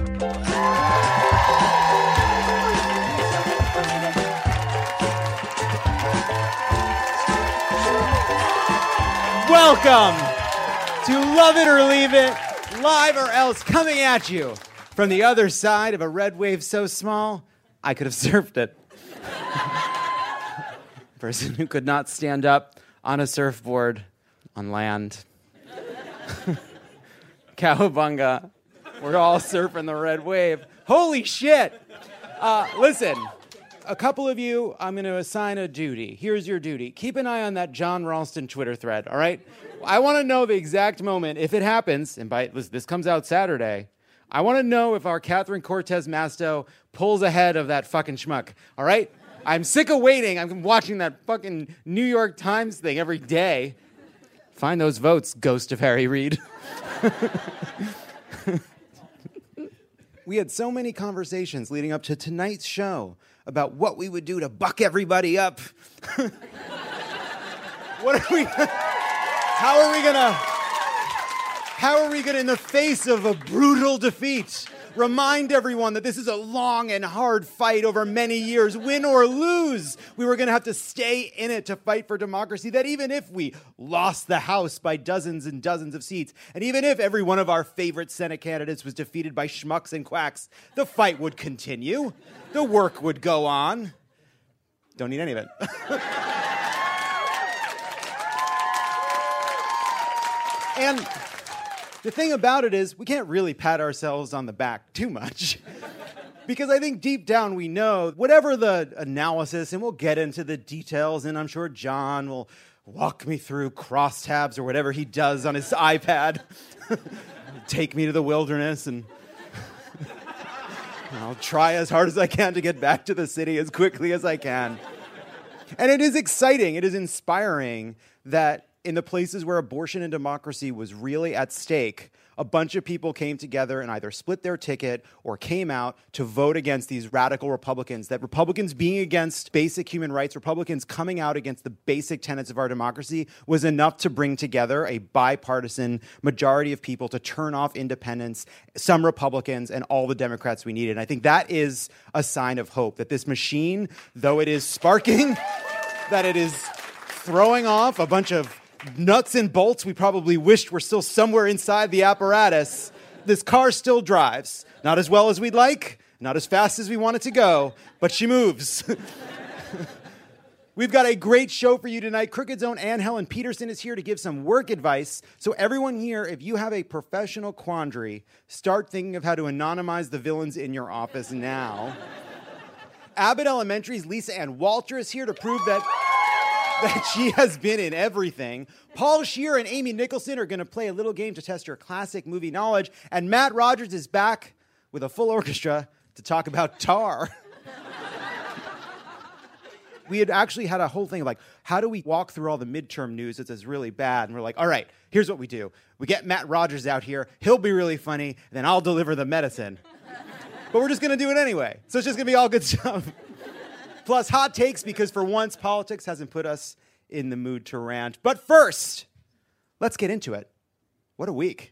Welcome to Love It or Leave It, Live or Else, coming at you from the other side of a red wave so small, I could have surfed it. Person who could not stand up on a surfboard on land. Cowabunga. We're all surfing the red wave. Holy shit! Listen. A couple of you, I'm going to assign a duty. Here's your duty. Keep an eye on that John Ralston Twitter thread, all right? I want to know the exact moment, if it happens, and this comes out Saturday, I want to know if our Catherine Cortez Masto pulls ahead of that fucking schmuck, all right? I'm sick of waiting. I'm watching that fucking New York Times thing every day. Find those votes, ghost of Harry Reid. We had so many conversations leading up to tonight's show about what we would do to buck everybody up. How are we gonna, in the face of a brutal defeat, remind everyone that this is a long and hard fight over many years, win or lose. We were gonna have to stay in it to fight for democracy, that even if we lost the House by dozens and dozens of seats, and even if every one of our favorite Senate candidates was defeated by schmucks and quacks, the fight would continue. The work would go on. Don't need any of it. And the thing about it is, we can't really pat ourselves on the back too much. Because I think deep down we know, whatever the analysis, and we'll get into the details, and I'm sure John will walk me through crosstabs or whatever he does on his iPad. Take me to the wilderness, and I'll try as hard as I can to get back to the city as quickly as I can. And it is exciting, it is inspiring that in the places where abortion and democracy was really at stake, a bunch of people came together and either split their ticket or came out to vote against these radical Republicans. That Republicans being against basic human rights, Republicans coming out against the basic tenets of our democracy was enough to bring together a bipartisan majority of people to turn off independents, some Republicans, and all the Democrats we needed. And I think that is a sign of hope, that this machine, though it is sparking, that it is throwing off a bunch of nuts and bolts we probably wished were still somewhere inside the apparatus, this car still drives. Not as well as we'd like, not as fast as we want it to go, but she moves. We've got a great show for you tonight. Crooked's own Ann Helen Peterson is here to give some work advice. So everyone here, if you have a professional quandary, start thinking of how to anonymize the villains in your office now. Abbott Elementary's Lisa Ann Walter is here to prove that she has been in everything. Paul Scheer and Amy Nicholson are going to play a little game to test your classic movie knowledge. And Matt Rogers is back with a full orchestra to talk about Tar. We had actually had a whole thing of like, how do we walk through all the midterm news that's really bad? And we're like, all right, here's what we do. We get Matt Rogers out here. He'll be really funny. And then I'll deliver the medicine. But we're just going to do it anyway. So it's just going to be all good stuff. Plus hot takes, because for once, politics hasn't put us in the mood to rant. But first, let's get into it. What a week.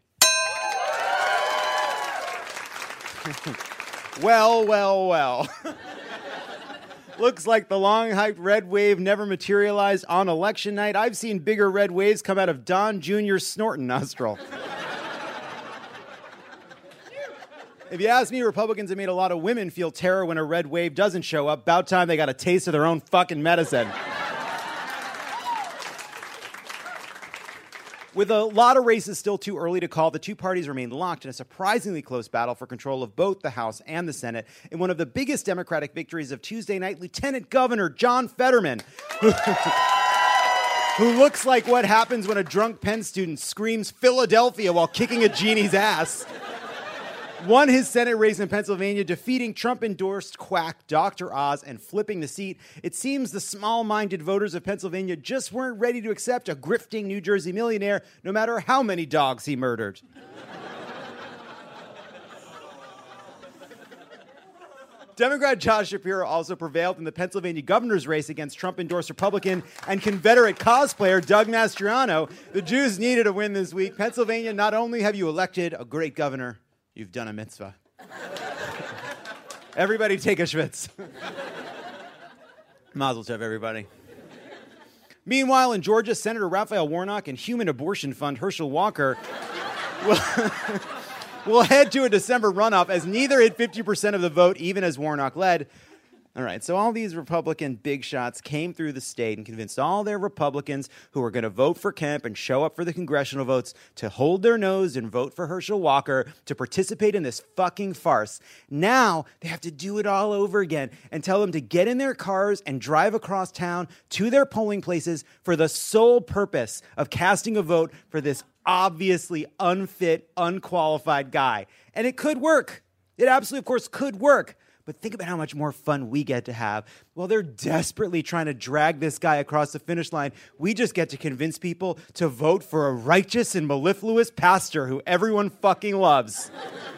Well. Looks like the long-hyped red wave never materialized on election night. I've seen bigger red waves come out of Don Jr.'s snorting nostril. If you ask me, Republicans have made a lot of women feel terror when a red wave doesn't show up. About time they got a taste of their own fucking medicine. With a lot of races still too early to call, the two parties remain locked in a surprisingly close battle for control of both the House and the Senate. In one of the biggest Democratic victories of Tuesday night, Lieutenant Governor John Fetterman, who looks like what happens when a drunk Penn student screams Philadelphia while kicking a genie's ass, won his Senate race in Pennsylvania, defeating Trump-endorsed quack Dr. Oz and flipping the seat. It seems the small-minded voters of Pennsylvania just weren't ready to accept a grifting New Jersey millionaire, no matter how many dogs he murdered. Democrat Josh Shapiro also prevailed in the Pennsylvania governor's race against Trump-endorsed Republican and Confederate cosplayer Doug Mastriano. The Jews needed a win this week. Pennsylvania, not only have you elected a great governor, you've done a mitzvah. Everybody take a schwitz. Mazel tov, everybody. Meanwhile, in Georgia, Senator Raphael Warnock and Human Abortion Fund Herschel Walker will head to a December runoff as neither hit 50% of the vote, even as Warnock led. All right, so all these Republican big shots came through the state and convinced all their Republicans who were going to vote for Kemp and show up for the congressional votes to hold their nose and vote for Herschel Walker to participate in this fucking farce. Now they have to do it all over again and tell them to get in their cars and drive across town to their polling places for the sole purpose of casting a vote for this obviously unfit, unqualified guy. And it could work. It absolutely, of course, could work. But think about how much more fun we get to have. While they're desperately trying to drag this guy across the finish line, we just get to convince people to vote for a righteous and mellifluous pastor who everyone fucking loves.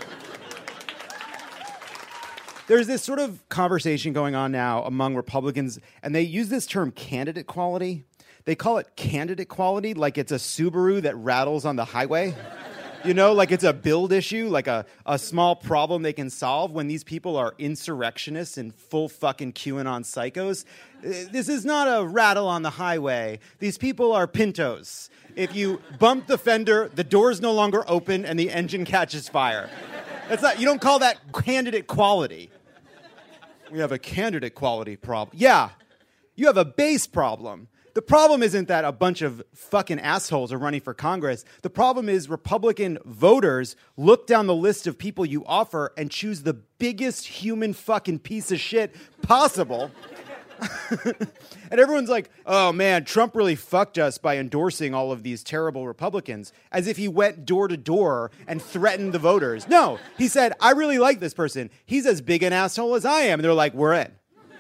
There's this sort of conversation going on now among Republicans, and they use this term candidate quality. They call it candidate quality like it's a Subaru that rattles on the highway. You know, like it's a build issue, like a small problem they can solve when these people are insurrectionists and full fucking QAnon psychos. This is not a rattle on the highway. These people are Pintos. If you bump the fender, the door's no longer open and the engine catches fire. You don't call that candidate quality. We have a candidate quality problem. Yeah, you have a base problem. The problem isn't that a bunch of fucking assholes are running for Congress. The problem is Republican voters look down the list of people you offer and choose the biggest human fucking piece of shit possible. And everyone's like, oh man, Trump really fucked us by endorsing all of these terrible Republicans, as if he went door to door and threatened the voters. No, he said, I really like this person. He's as big an asshole as I am. And they're like, we're in.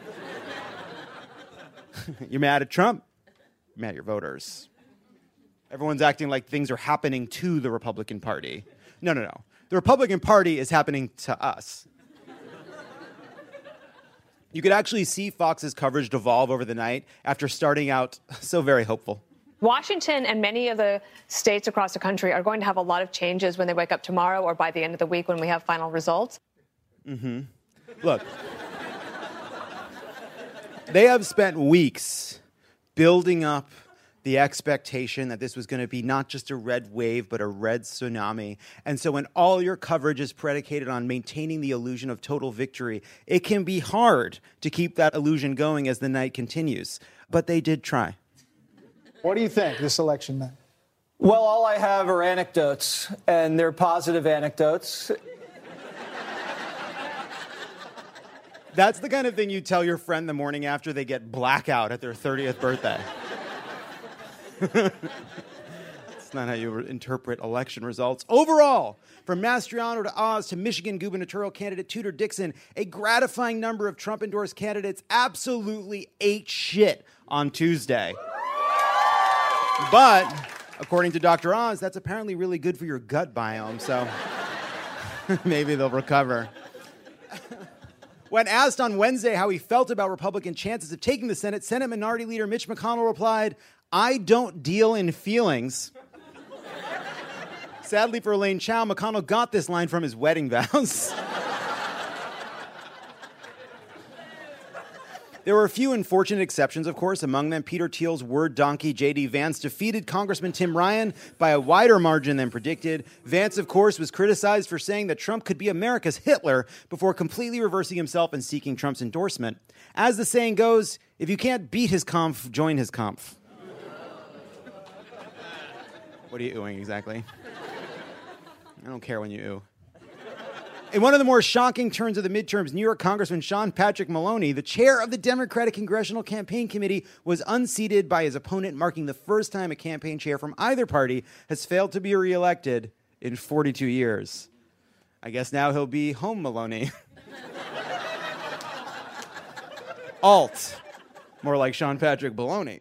You're mad at Trump? Mad at your voters. Everyone's acting like things are happening to the Republican Party. No. The Republican Party is happening to us. You could actually see Fox's coverage devolve over the night after starting out so very hopeful. Washington and many of the states across the country are going to have a lot of changes when they wake up tomorrow or by the end of the week when we have final results. Mm-hmm. Look, they have spent weeks building up the expectation that this was going to be not just a red wave, but a red tsunami. And so when all your coverage is predicated on maintaining the illusion of total victory, it can be hard to keep that illusion going as the night continues. But they did try. What do you think this election meant? Well, all I have are anecdotes, and they're positive anecdotes. That's the kind of thing you tell your friend the morning after they get blackout at their 30th birthday. It's not how you interpret election results. Overall, from Mastriano to Oz to Michigan gubernatorial candidate Tudor Dixon, a gratifying number of Trump-endorsed candidates absolutely ate shit on Tuesday. But, according to Dr. Oz, that's apparently really good for your gut biome, so maybe they'll recover. When asked on Wednesday how he felt about Republican chances of taking the Senate, Senate Minority Leader Mitch McConnell replied, I don't deal in feelings. Sadly for Elaine Chao, McConnell got this line from his wedding vows. There were a few unfortunate exceptions, of course. Among them, Peter Thiel's word donkey, J.D. Vance, defeated Congressman Tim Ryan by a wider margin than predicted. Vance, of course, was criticized for saying that Trump could be America's Hitler before completely reversing himself and seeking Trump's endorsement. As the saying goes, if you can't beat his conf, join his conf. What are you oohing exactly? I don't care when you ooh. In one of the more shocking turns of the midterms, New York Congressman Sean Patrick Maloney, the chair of the Democratic Congressional Campaign Committee, was unseated by his opponent, marking the first time a campaign chair from either party has failed to be reelected in 42 years. I guess now he'll be home Maloney. Alt. More like Sean Patrick Baloney.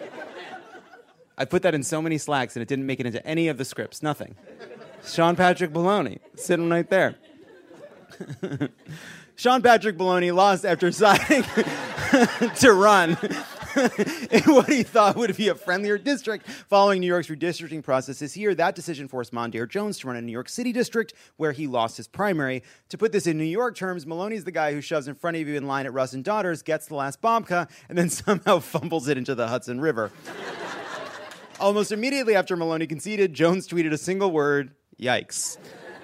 I put that in so many slacks and it didn't make it into any of the scripts. Nothing. Sean Patrick Baloney, sitting right there. Sean Patrick Baloney lost after deciding to run in what he thought would be a friendlier district following New York's redistricting process this year. That decision forced Mondaire Jones to run a New York City district where he lost his primary. To put this in New York terms, Maloney's the guy who shoves in front of you in line at Russ and Daughters, gets the last babka, and then somehow fumbles it into the Hudson River. Almost immediately after Maloney conceded, Jones tweeted a single word, yikes.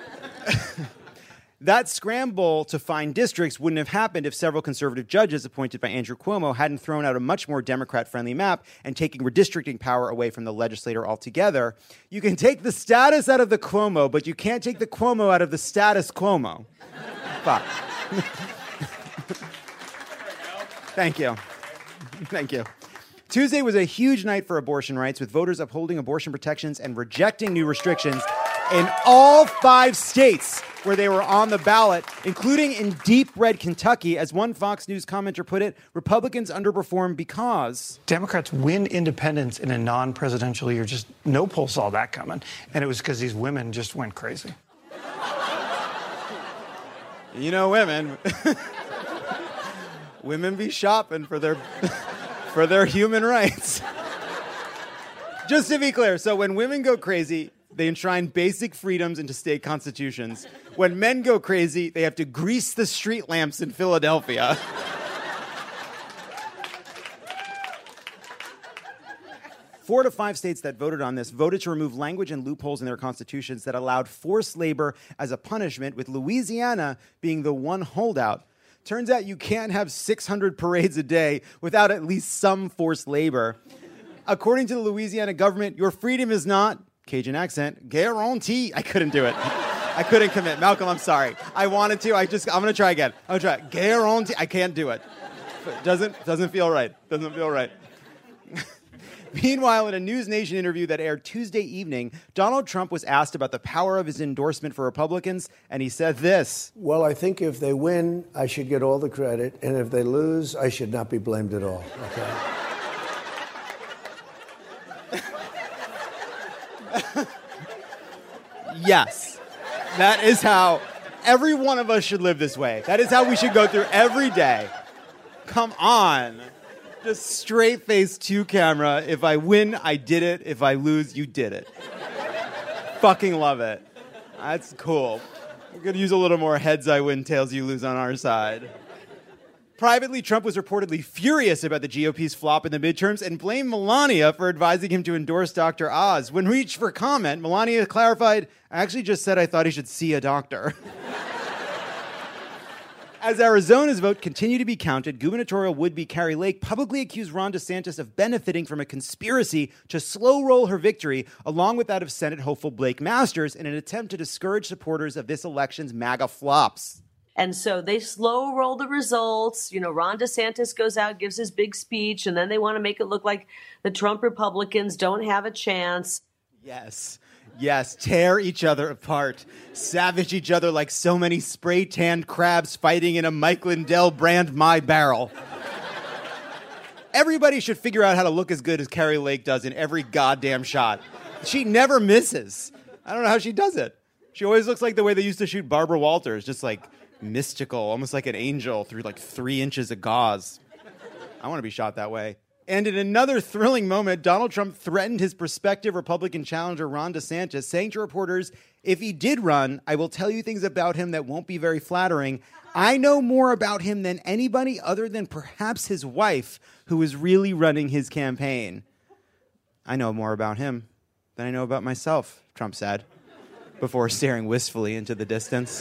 That scramble to find districts wouldn't have happened if several conservative judges appointed by Andrew Cuomo hadn't thrown out a much more Democrat-friendly map and taking redistricting power away from the legislator altogether. You can take the status out of the Cuomo, but you can't take the Cuomo out of the status Cuomo. Fuck. Thank you. Thank you. Tuesday was a huge night for abortion rights, with voters upholding abortion protections and rejecting new restrictions in all 5 states where they were on the ballot, including in deep red Kentucky. As one Fox News commenter put it, Republicans underperformed because Democrats win independents in a non-presidential year. Just no poll saw that coming. And it was because these women just went crazy. You know, women. Women be shopping for their human rights. Just to be clear, so when women go crazy, they enshrine basic freedoms into state constitutions. When men go crazy, they have to grease the street lamps in Philadelphia. Four to 5 states that voted on this voted to remove language and loopholes in their constitutions that allowed forced labor as a punishment, with Louisiana being the one holdout. Turns out you can't have 600 parades a day without at least some forced labor. According to the Louisiana government, your freedom is not, Cajun accent, guarantee. I couldn't do it. I couldn't commit. Malcolm, I'm sorry. I wanted to. I'm going to try again. I'm going to try. Guarantee. I can't do it. Doesn't feel right. Doesn't feel right. Meanwhile, in a News Nation interview that aired Tuesday evening, Donald Trump was asked about the power of his endorsement for Republicans, and he said this. Well, I think if they win, I should get all the credit, and if they lose, I should not be blamed at all. Okay? Yes. That is how every one of us should live this way. That is how we should go through every day. Come on. Just straight face to camera. If I win, I did it. If I lose, you did it. Fucking love it. That's cool. We're going to use a little more heads I win, tails you lose on our side. Privately, Trump was reportedly furious about the GOP's flop in the midterms and blamed Melania for advising him to endorse Dr. Oz. When reached for comment, Melania clarified, I actually just said I thought he should see a doctor. As Arizona's vote continued to be counted, gubernatorial would-be Kari Lake publicly accused Ron DeSantis of benefiting from a conspiracy to slow-roll her victory, along with that of Senate hopeful Blake Masters, in an attempt to discourage supporters of this election's MAGA flops. And so they slow roll the results. You know, Ron DeSantis goes out, gives his big speech, and then they want to make it look like the Trump Republicans don't have a chance. Yes, tear each other apart. Savage each other like so many spray-tanned crabs fighting in a Mike Lindell brand My Barrel. Everybody should figure out how to look as good as Kari Lake does in every goddamn shot. She never misses. I don't know how she does it. She always looks like the way they used to shoot Barbara Walters, just like mystical, almost like an angel through like 3 inches of gauze. I want to be shot that way. And in another thrilling moment, Donald Trump threatened his prospective Republican challenger, Ron DeSantis, saying to reporters, if he did run, I will tell you things about him that won't be very flattering. I know more about him than anybody other than perhaps his wife, who is really running his campaign. I know more about him than I know about myself, Trump said, before staring wistfully into the distance.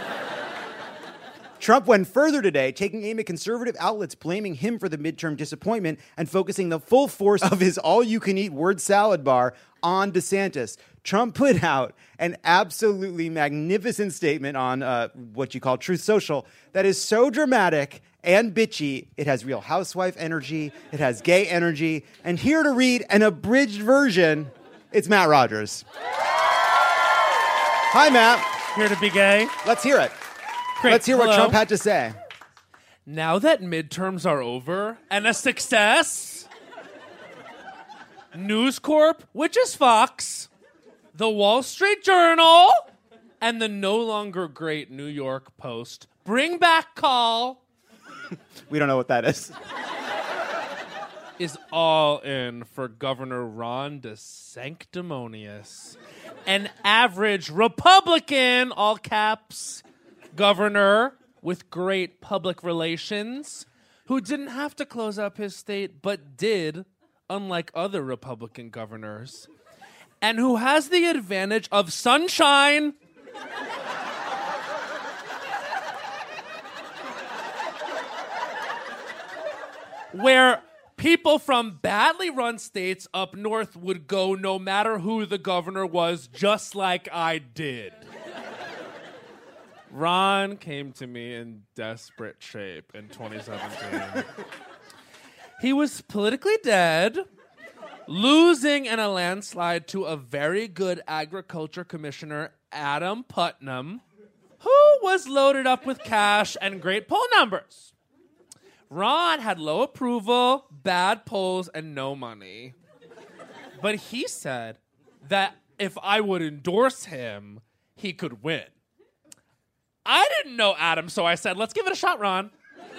Trump went further today, taking aim at conservative outlets blaming him for the midterm disappointment and focusing the full force of his all-you-can-eat word salad bar on DeSantis. Trump put out an absolutely magnificent statement on what you call Truth Social that is so dramatic and bitchy. It has Real Housewife energy. It has gay energy. And here to read an abridged version, it's Matt Rogers. Hi, Matt. Here to be gay. Let's hear it. Great. Let's hear Hello. what Trump had to say. Now that midterms are over and a success, News Corp, which is Fox, the Wall Street Journal, and the no longer great New York Post bring back call. We don't know what that is. is all in for Governor Ron DeSanctimonious, an average Republican, all caps, governor with great public relations, who didn't have to close up his state, but did, unlike other Republican governors, and who has the advantage of sunshine. Where people from badly run states up north would go no matter who the governor was, just like I did. Ron came to me in desperate shape in 2017. He was politically dead, losing in a landslide to a very good agriculture commissioner, Adam Putnam, who was loaded up with cash and great poll numbers. Ron had low approval, bad polls, and no money. But he said that if I would endorse him, he could win. I didn't know Adam, so I said, let's give it a shot, Ron.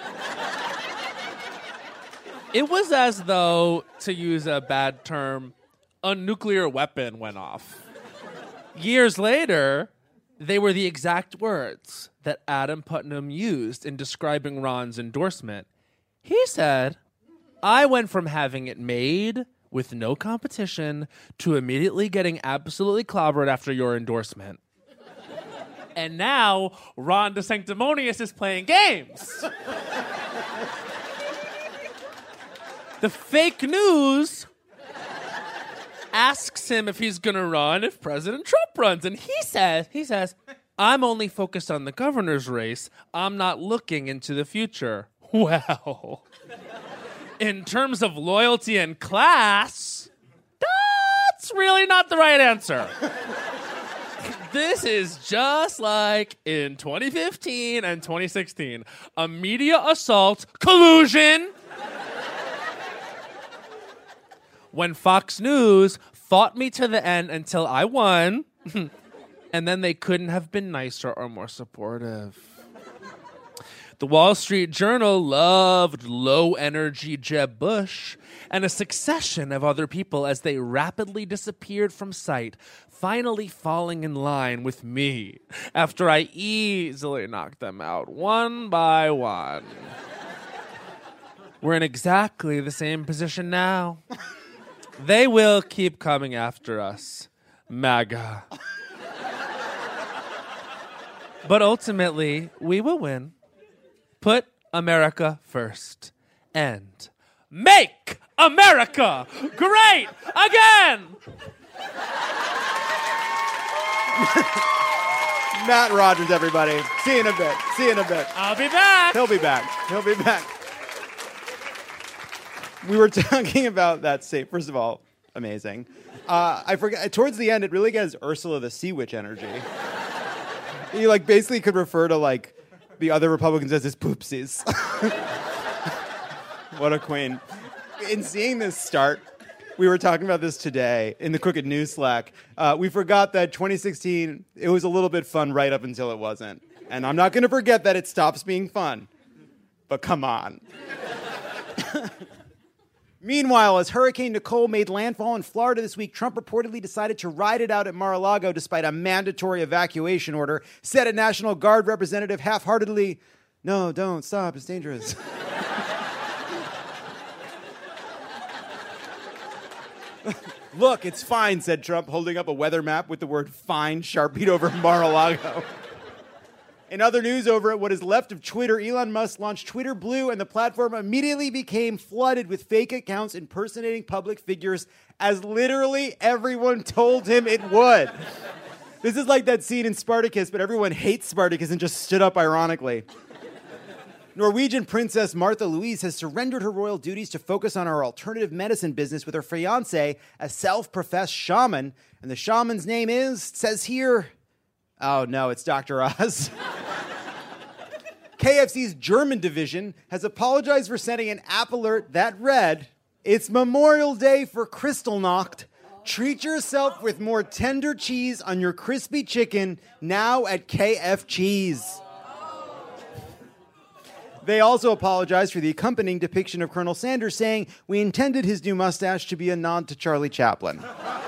It was as though, to use a bad term, a nuclear weapon went off. Years later, they were the exact words that Adam Putnam used in describing Ron's endorsement. He said, I went from having it made with no competition to immediately getting absolutely clobbered after your endorsement. And now Ron DeSanctimonious is playing games. The fake news asks him if he's going to run if President Trump runs. And he says, I'm only focused on the governor's race. I'm not looking into the future. Well, in terms of loyalty and class, that's really not the right answer. This is just like in 2015 and 2016. A media assault, collusion. When Fox News fought me to the end until I won, and then they couldn't have been nicer or more supportive. The Wall Street Journal loved low-energy Jeb Bush and a succession of other people as they rapidly disappeared from sight, finally falling in line with me after I easily knocked them out one by one. We're in exactly the same position now. They will keep coming after us, MAGA. But ultimately, we will win. Put America first and make America great again! Matt Rogers, everybody. See you in a bit. I'll be back. He'll be back. We were talking about that state. First of all, amazing. I forgot. Towards the end, it really gets Ursula the Sea Witch energy. You basically could refer to the other Republicans as his poopsies. What a queen. In seeing this start, we were talking about this today in the Crooked News Slack. We forgot that 2016, it was a little bit fun right up until it wasn't. And I'm not going to forget that it stops being fun. But come on. Meanwhile, as Hurricane Nicole made landfall in Florida this week, Trump reportedly decided to ride it out at Mar-a-Lago despite a mandatory evacuation order, said a National Guard representative half-heartedly, "No, don't, stop, it's dangerous." "Look, it's fine," said Trump, holding up a weather map with the word "fine" sharpied over Mar-a-Lago. In other news, over at what is left of Twitter, Elon Musk launched Twitter Blue, and the platform immediately became flooded with fake accounts impersonating public figures, as literally everyone told him it would. This is like that scene in Spartacus, but everyone hates Spartacus and just stood up ironically. Norwegian Princess Martha Louise has surrendered her royal duties to focus on her alternative medicine business with her fiancé, a self-professed shaman. And the shaman's name is, it says here, oh no, it's Dr. Oz. KFC's German division has apologized for sending an app alert that read, "It's Memorial Day for Kristallnacht. Treat yourself with more tender cheese on your crispy chicken now at KF Cheese." They also apologized for the accompanying depiction of Colonel Sanders, saying, "We intended his new mustache to be a nod to Charlie Chaplin."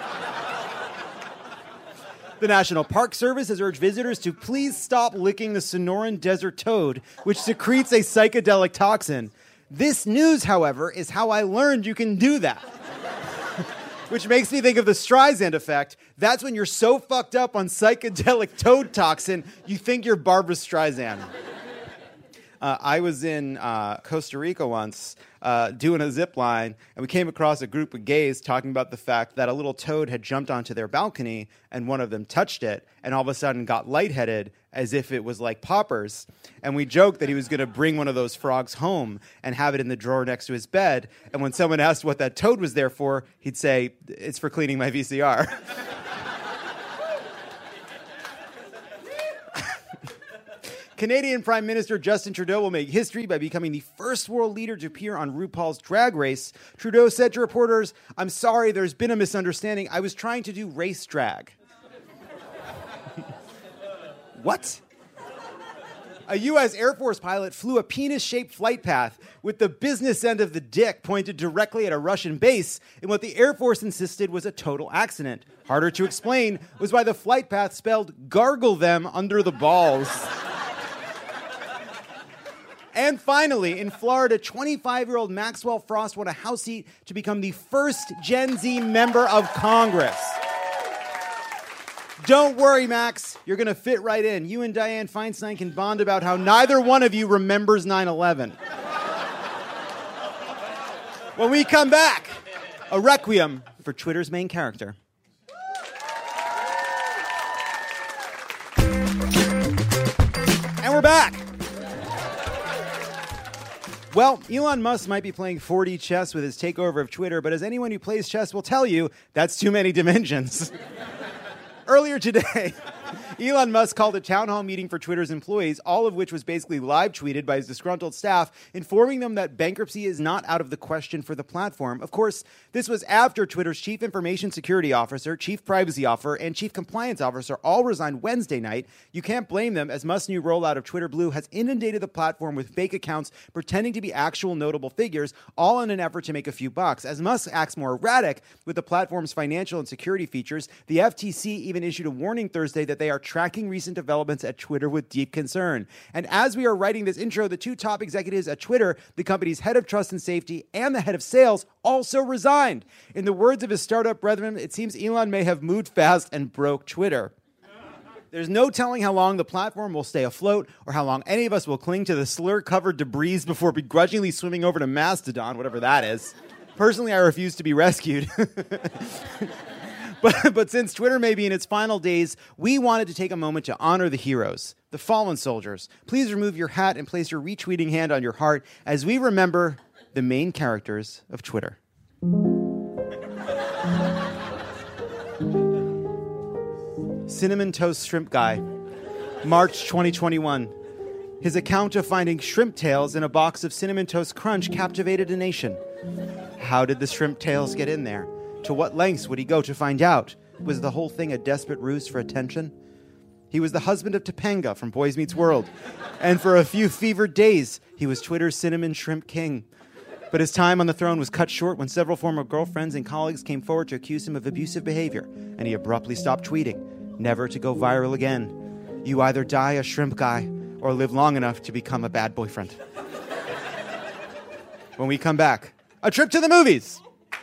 The National Park Service has urged visitors to please stop licking the Sonoran desert toad, which secretes a psychedelic toxin. This news, however, is how I learned you can do that. Which makes me think of the Streisand effect. That's when you're so fucked up on psychedelic toad toxin, you think you're Barbra Streisand. I was in Costa Rica once doing a zip line, and we came across a group of gays talking about the fact that a little toad had jumped onto their balcony, and one of them touched it, and all of a sudden got lightheaded as if it was like poppers. And we joked that he was going to bring one of those frogs home and have it in the drawer next to his bed. And when someone asked what that toad was there for, he'd say, "It's for cleaning my VCR." Canadian Prime Minister Justin Trudeau will make history by becoming the first world leader to appear on RuPaul's Drag Race. Trudeau said to reporters, "I'm sorry, there's been a misunderstanding. I was trying to do race drag." What? A U.S. Air Force pilot flew a penis-shaped flight path with the business end of the dick pointed directly at a Russian base in what the Air Force insisted was a total accident. Harder to explain was why the flight path spelled "gargle them under the balls." And finally, in Florida, 25-year-old Maxwell Frost won a House seat to become the first Gen Z member of Congress. Don't worry, Max. You're going to fit right in. You and Dianne Feinstein can bond about how neither one of you remembers 9/11. When we come back, a requiem for Twitter's main character. And we're back. Well, Elon Musk might be playing 4D chess with his takeover of Twitter, but as anyone who plays chess will tell you, that's too many dimensions. Earlier today, Elon Musk called a town hall meeting for Twitter's employees, all of which was basically live tweeted by his disgruntled staff, informing them that bankruptcy is not out of the question for the platform. Of course, this was after Twitter's chief information security officer, chief privacy officer, and chief compliance officer all resigned Wednesday night. You can't blame them, as Musk's new rollout of Twitter Blue has inundated the platform with fake accounts pretending to be actual notable figures, all in an effort to make a few bucks. As Musk acts more erratic with the platform's financial and security features, the FTC even issued a warning Thursday that they are tracking recent developments at Twitter with deep concern. And as we are writing this intro, the two top executives at Twitter, the company's head of trust and safety and the head of sales, also resigned. In the words of his startup brethren, it seems Elon may have moved fast and broke Twitter. There's no telling how long the platform will stay afloat or how long any of us will cling to the slur-covered debris before begrudgingly swimming over to Mastodon, whatever that is. Personally, I refuse to be rescued. But since Twitter may be in its final days, we wanted to take a moment to honor the heroes, the fallen soldiers. Please remove your hat and place your retweeting hand on your heart as we remember the main characters of Twitter. Cinnamon Toast Shrimp Guy, March 2021. His account of finding shrimp tails in a box of Cinnamon Toast Crunch captivated a nation. How did the shrimp tails get in there? To what lengths would he go to find out? Was the whole thing a desperate ruse for attention? He was the husband of Topanga from Boy Meets World. And for a few fevered days, he was Twitter's Cinnamon Shrimp King. But his time on the throne was cut short when several former girlfriends and colleagues came forward to accuse him of abusive behavior, and he abruptly stopped tweeting, never to go viral again. You either die a shrimp guy or live long enough to become a bad boyfriend. When we come back, a trip to the movies.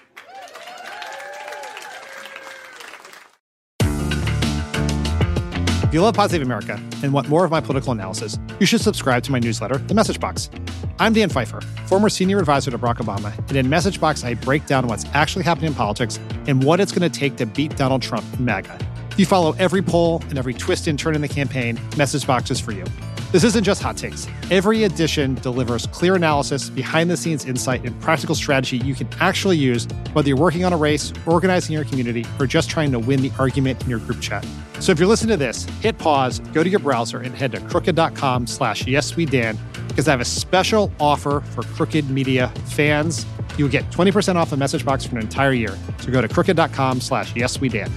If you love Pod Save America and want more of my political analysis, you should subscribe to my newsletter, The Message Box. I'm Dan Pfeiffer, former senior advisor to Barack Obama, and in Message Box, I break down what's actually happening in politics and what it's going to take to beat Donald Trump and MAGA. If you follow every poll and every twist and turn in the campaign, Message Box is for you. This isn't just hot takes. Every edition delivers clear analysis, behind-the-scenes insight, and practical strategy you can actually use, whether you're working on a race, organizing your community, or just trying to win the argument in your group chat. So if you're listening to this, hit pause, go to your browser, and head to crooked.com/yeswedan, because I have a special offer for Crooked Media fans. You'll get 20% off a Message Box for an entire year. So go to crooked.com/yeswedan.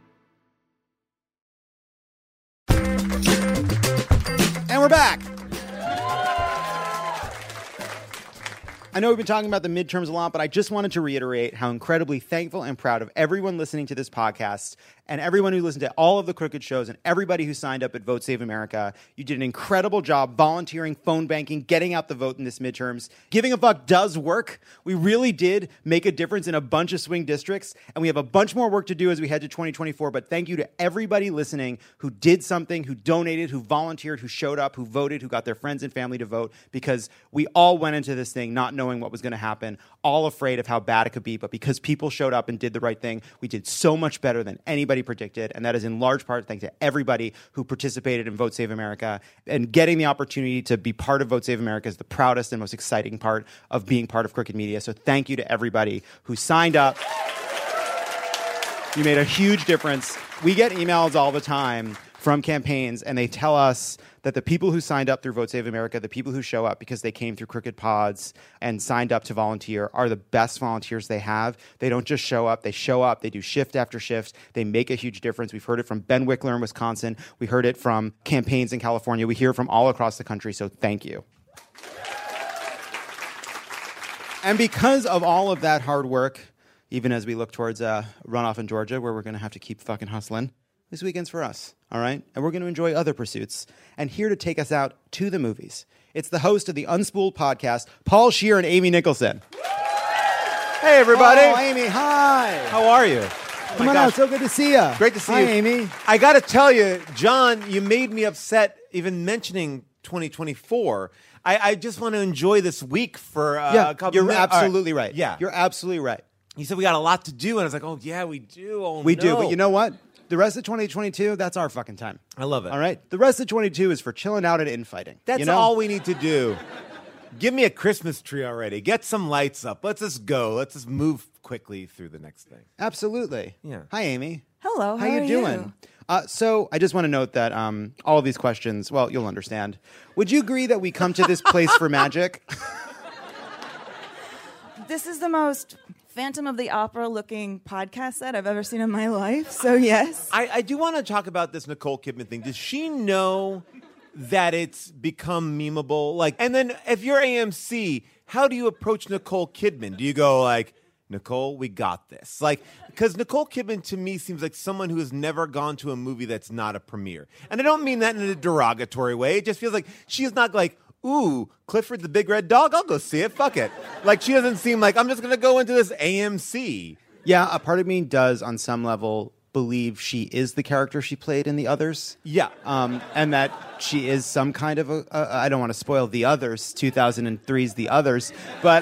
And we're back. I know we've been talking about the midterms a lot, but I just wanted to reiterate how incredibly thankful and proud of everyone listening to this podcast and everyone who listened to all of the Crooked shows and everybody who signed up at Vote Save America. You did an incredible job volunteering, phone banking, getting out the vote in this midterms. Giving a Fuck does work. We really did make a difference in a bunch of swing districts, and we have a bunch more work to do as we head to 2024, but thank you to everybody listening who did something, who donated, who volunteered, who showed up, who voted, who got their friends and family to vote, because we all went into this thing not knowing what was going to happen, all afraid of how bad it could be, but because people showed up and did the right thing, we did so much better than anybody predicted, and that is in large part thanks to everybody who participated in Vote Save America. And getting the opportunity to be part of Vote Save America is the proudest and most exciting part of being part of Crooked Media. So thank you to everybody who signed up. You made a huge difference. We get emails all the time from campaigns, and they tell us that the people who signed up through Vote Save America, the people who show up because they came through Crooked Pods and signed up to volunteer, are the best volunteers they have. They don't just show up, they do shift after shift, they make a huge difference. We've heard it from Ben Wickler in Wisconsin, we heard it from campaigns in California, we hear it from all across the country, so thank you. And because of all of that hard work, even as we look towards a runoff in Georgia where we're going to have to keep fucking hustling, this weekend's for us, all right? And we're going to enjoy other pursuits. And here to take us out to the movies, it's the host of the Unspooled podcast, Paul Scheer and Amy Nicholson. Hey, everybody. Oh, Amy, hi. How are you? Come on out, so good to see you. Great to see you. Hi, Amy. I got to tell you, John, you made me upset even mentioning 2024. I just want to enjoy this week for a couple you're minutes. absolutely right. Yeah. You're absolutely right. You said we got a lot to do, and I was like, oh, yeah, we do. Oh, We no. do, but you know what? The rest of 2022, that's our fucking time. I love it. All right? The rest of 2022 is for chilling out and infighting. That's you know? all we need to do. Give me a Christmas tree already. Get some lights up. Let's just go. Let's just move quickly through the next thing. Absolutely. Yeah. Hi, Amy. Hello. How you doing? So I just want to note that all of these questions, well, you'll understand. Would you agree that we come to this place for magic? This is the most Phantom of the Opera looking podcast set I've ever seen in my life. So yes. I do want to talk about this Nicole Kidman thing. Does she know that it's become memeable? Like, and then if you're AMC, how do you approach Nicole Kidman? Do you go like, Nicole, we got this? Like, because Nicole Kidman to me seems like someone who has never gone to a movie that's not a premiere. And I don't mean that in a derogatory way. It just feels like she's not like, ooh, Clifford the Big Red Dog, I'll go see it, fuck it. Like, she doesn't seem like, I'm just going to go into this AMC. Yeah, a part of me does, on some level, believe she is the character she played in The Others. Yeah. And that she is some kind of I don't want to spoil The Others, 2003's The Others, but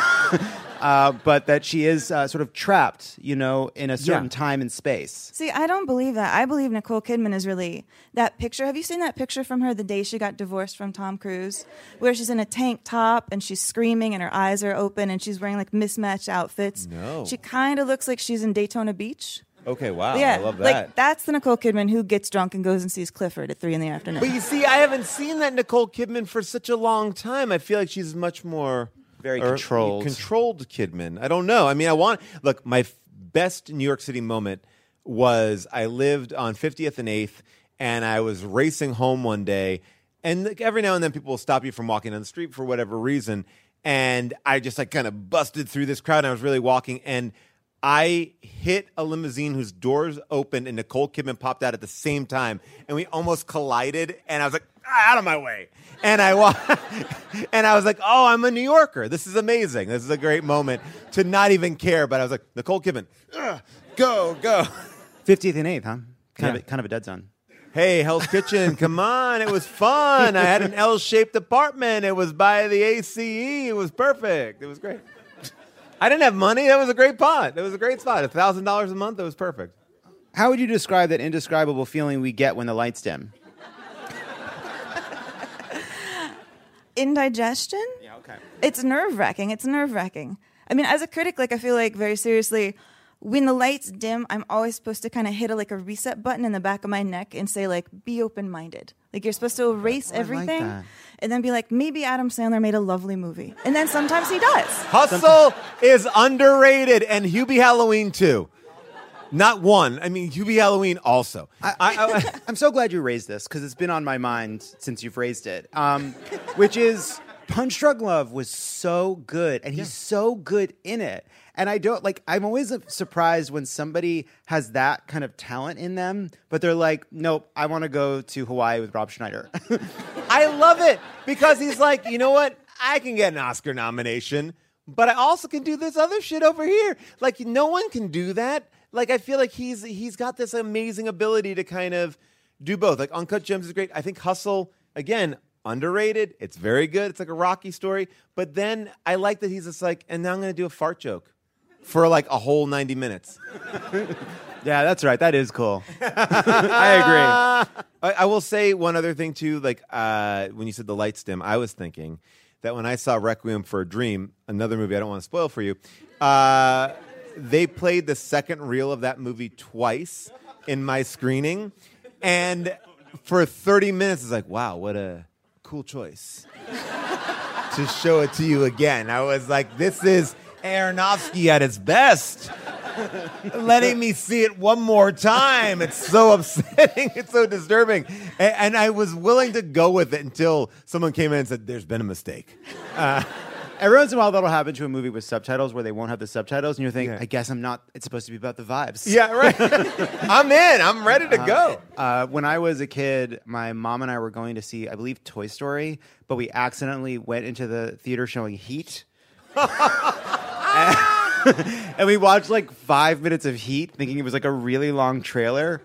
that she is sort of trapped, you know, in a certain time and space. See, I don't believe that. I believe Nicole Kidman is really that picture. Have you seen that picture from her the day she got divorced from Tom Cruise, where she's in a tank top and she's screaming and her eyes are open and she's wearing like mismatched outfits? No. She kind of looks like she's in Daytona Beach. Okay, wow. Yeah, I love that. like that's the Nicole Kidman who gets drunk and goes and sees Clifford at 3 p.m. But you see, I haven't seen that Nicole Kidman for such a long time. I feel like she's much more Very controlled. Controlled Kidman. I don't know. I mean, look, my best New York City moment was I lived on 50th and 8th, and I was racing home one day, and like, every now and then people will stop you from walking down the street for whatever reason, and I just like kind of busted through this crowd, and I was really walking, and I hit a limousine whose doors opened and Nicole Kidman popped out at the same time, and we almost collided, and I was like, out of my way. And I was like, oh, I'm a New Yorker. This is amazing. This is a great moment to not even care. But I was like, Nicole Kidman, go. 50th and 8th, huh? Kind of a dead zone. Hey, Hell's Kitchen, come on. It was fun. I had an L-shaped apartment. It was by the ACE. It was perfect. It was great. I didn't have money. That was a great pot. It was a great spot. $1,000 a month. It was perfect. How would you describe that indescribable feeling we get when the lights dim? Indigestion? Yeah, okay. It's nerve-wracking. I mean, as a critic, like I feel like very seriously, when the lights dim, I'm always supposed to kind of hit a reset button in the back of my neck and say like, be open-minded. Like you're supposed to erase everything and then be like, maybe Adam Sandler made a lovely movie. And then sometimes he does. Hustle is underrated, and Hubie Halloween too. Not one. I mean, Hubie Halloween also. I'm so glad you raised this because it's been on my mind since you've raised it, which is Punch Drunk Love was so good, and he's so good in it. And I'm always surprised when somebody has that kind of talent in them, but they're like, nope, I want to go to Hawaii with Rob Schneider. I love it because he's like, you know what? I can get an Oscar nomination, but I also can do this other shit over here. Like, no one can do that. Like, I feel like he's got this amazing ability to kind of do both. Like, Uncut Gems is great. I think Hustle, again, underrated. It's very good. It's like a Rocky story. But then I like that he's just like, and now I'm going to do a fart joke for like a whole 90 minutes. Yeah, that's right. That is cool. I agree. I will say one other thing, too. Like, when you said the lights dim, I was thinking that when I saw Requiem for a Dream, another movie I don't want to spoil for you, they played the second reel of that movie twice in my screening. And for 30 minutes, it's like, wow, what a cool choice to show it to you again. I was like, this is Aronofsky at its best. Letting me see it one more time. It's so upsetting. It's so disturbing. And I was willing to go with it until someone came in and said, there's been a mistake. Every once in a while, that'll happen to a movie with subtitles where they won't have the subtitles, and you're thinking, I guess it's supposed to be about the vibes. Yeah, right. I'm in. I'm ready to go. When I was a kid, my mom and I were going to see, I believe, Toy Story, but we accidentally went into the theater showing Heat. And we watched like 5 minutes of Heat, thinking it was like a really long trailer.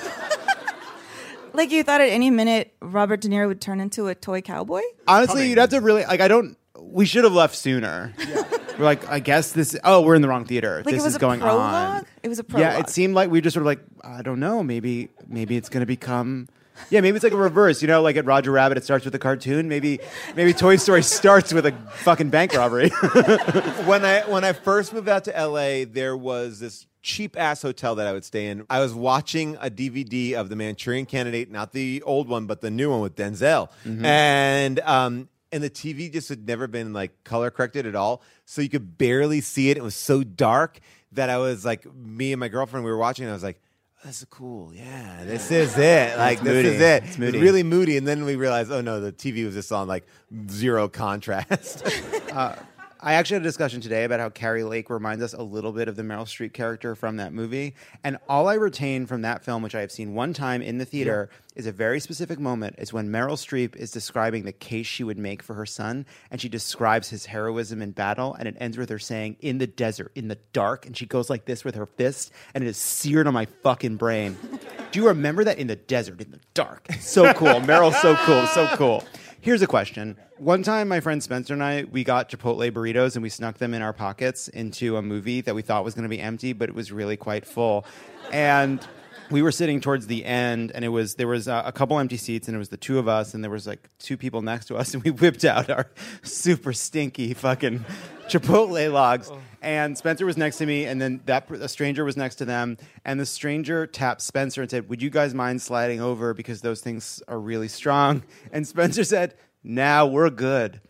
Like you thought at any minute Robert De Niro would turn into a toy cowboy? Honestly, you'd have to really, we should have left sooner. Yeah. We're like, I guess we're in the wrong theater. Like this it was is a going prologue? on. It was a prologue. Yeah, it seemed like we just sort of like, I don't know, maybe it's going to become... Yeah, maybe it's like a reverse. You know, like at Roger Rabbit, it starts with a cartoon. Maybe Toy Story starts with a fucking bank robbery. When I first moved out to LA, there was this cheap-ass hotel that I would stay in. I was watching a DVD of The Manchurian Candidate, not the old one, but the new one with Denzel. Mm-hmm. And the TV just had never been like color corrected at all, so you could barely see it. It was so dark that I was like, me and my girlfriend, we were watching, and I was like, this is cool. Yeah, this is it. Like, this is it. It's really moody. And then we realized, oh, no, the TV was just on, like, zero contrast. I actually had a discussion today about how Carrie Lake reminds us a little bit of the Meryl Streep character from that movie. And all I retain from that film, which I have seen one time in the theater, is a very specific moment. It's when Meryl Streep is describing the case she would make for her son, and she describes his heroism in battle, and it ends with her saying, in the desert, in the dark, and she goes like this with her fist, and it is seared on my fucking brain. Do you remember that? In the desert, in the dark. So cool. Meryl's so cool. So cool. Here's a question. One time, my friend Spencer and I, we got Chipotle burritos and we snuck them in our pockets into a movie that we thought was going to be empty, but it was really quite full. And we were sitting towards the end, and there was a couple empty seats, and it was the two of us, and there was like two people next to us, and we whipped out our super stinky fucking Chipotle logs. Oh. And Spencer was next to me, and then a stranger was next to them, and the stranger tapped Spencer and said, would you guys mind sliding over because those things are really strong? And Spencer said, nah, we're good.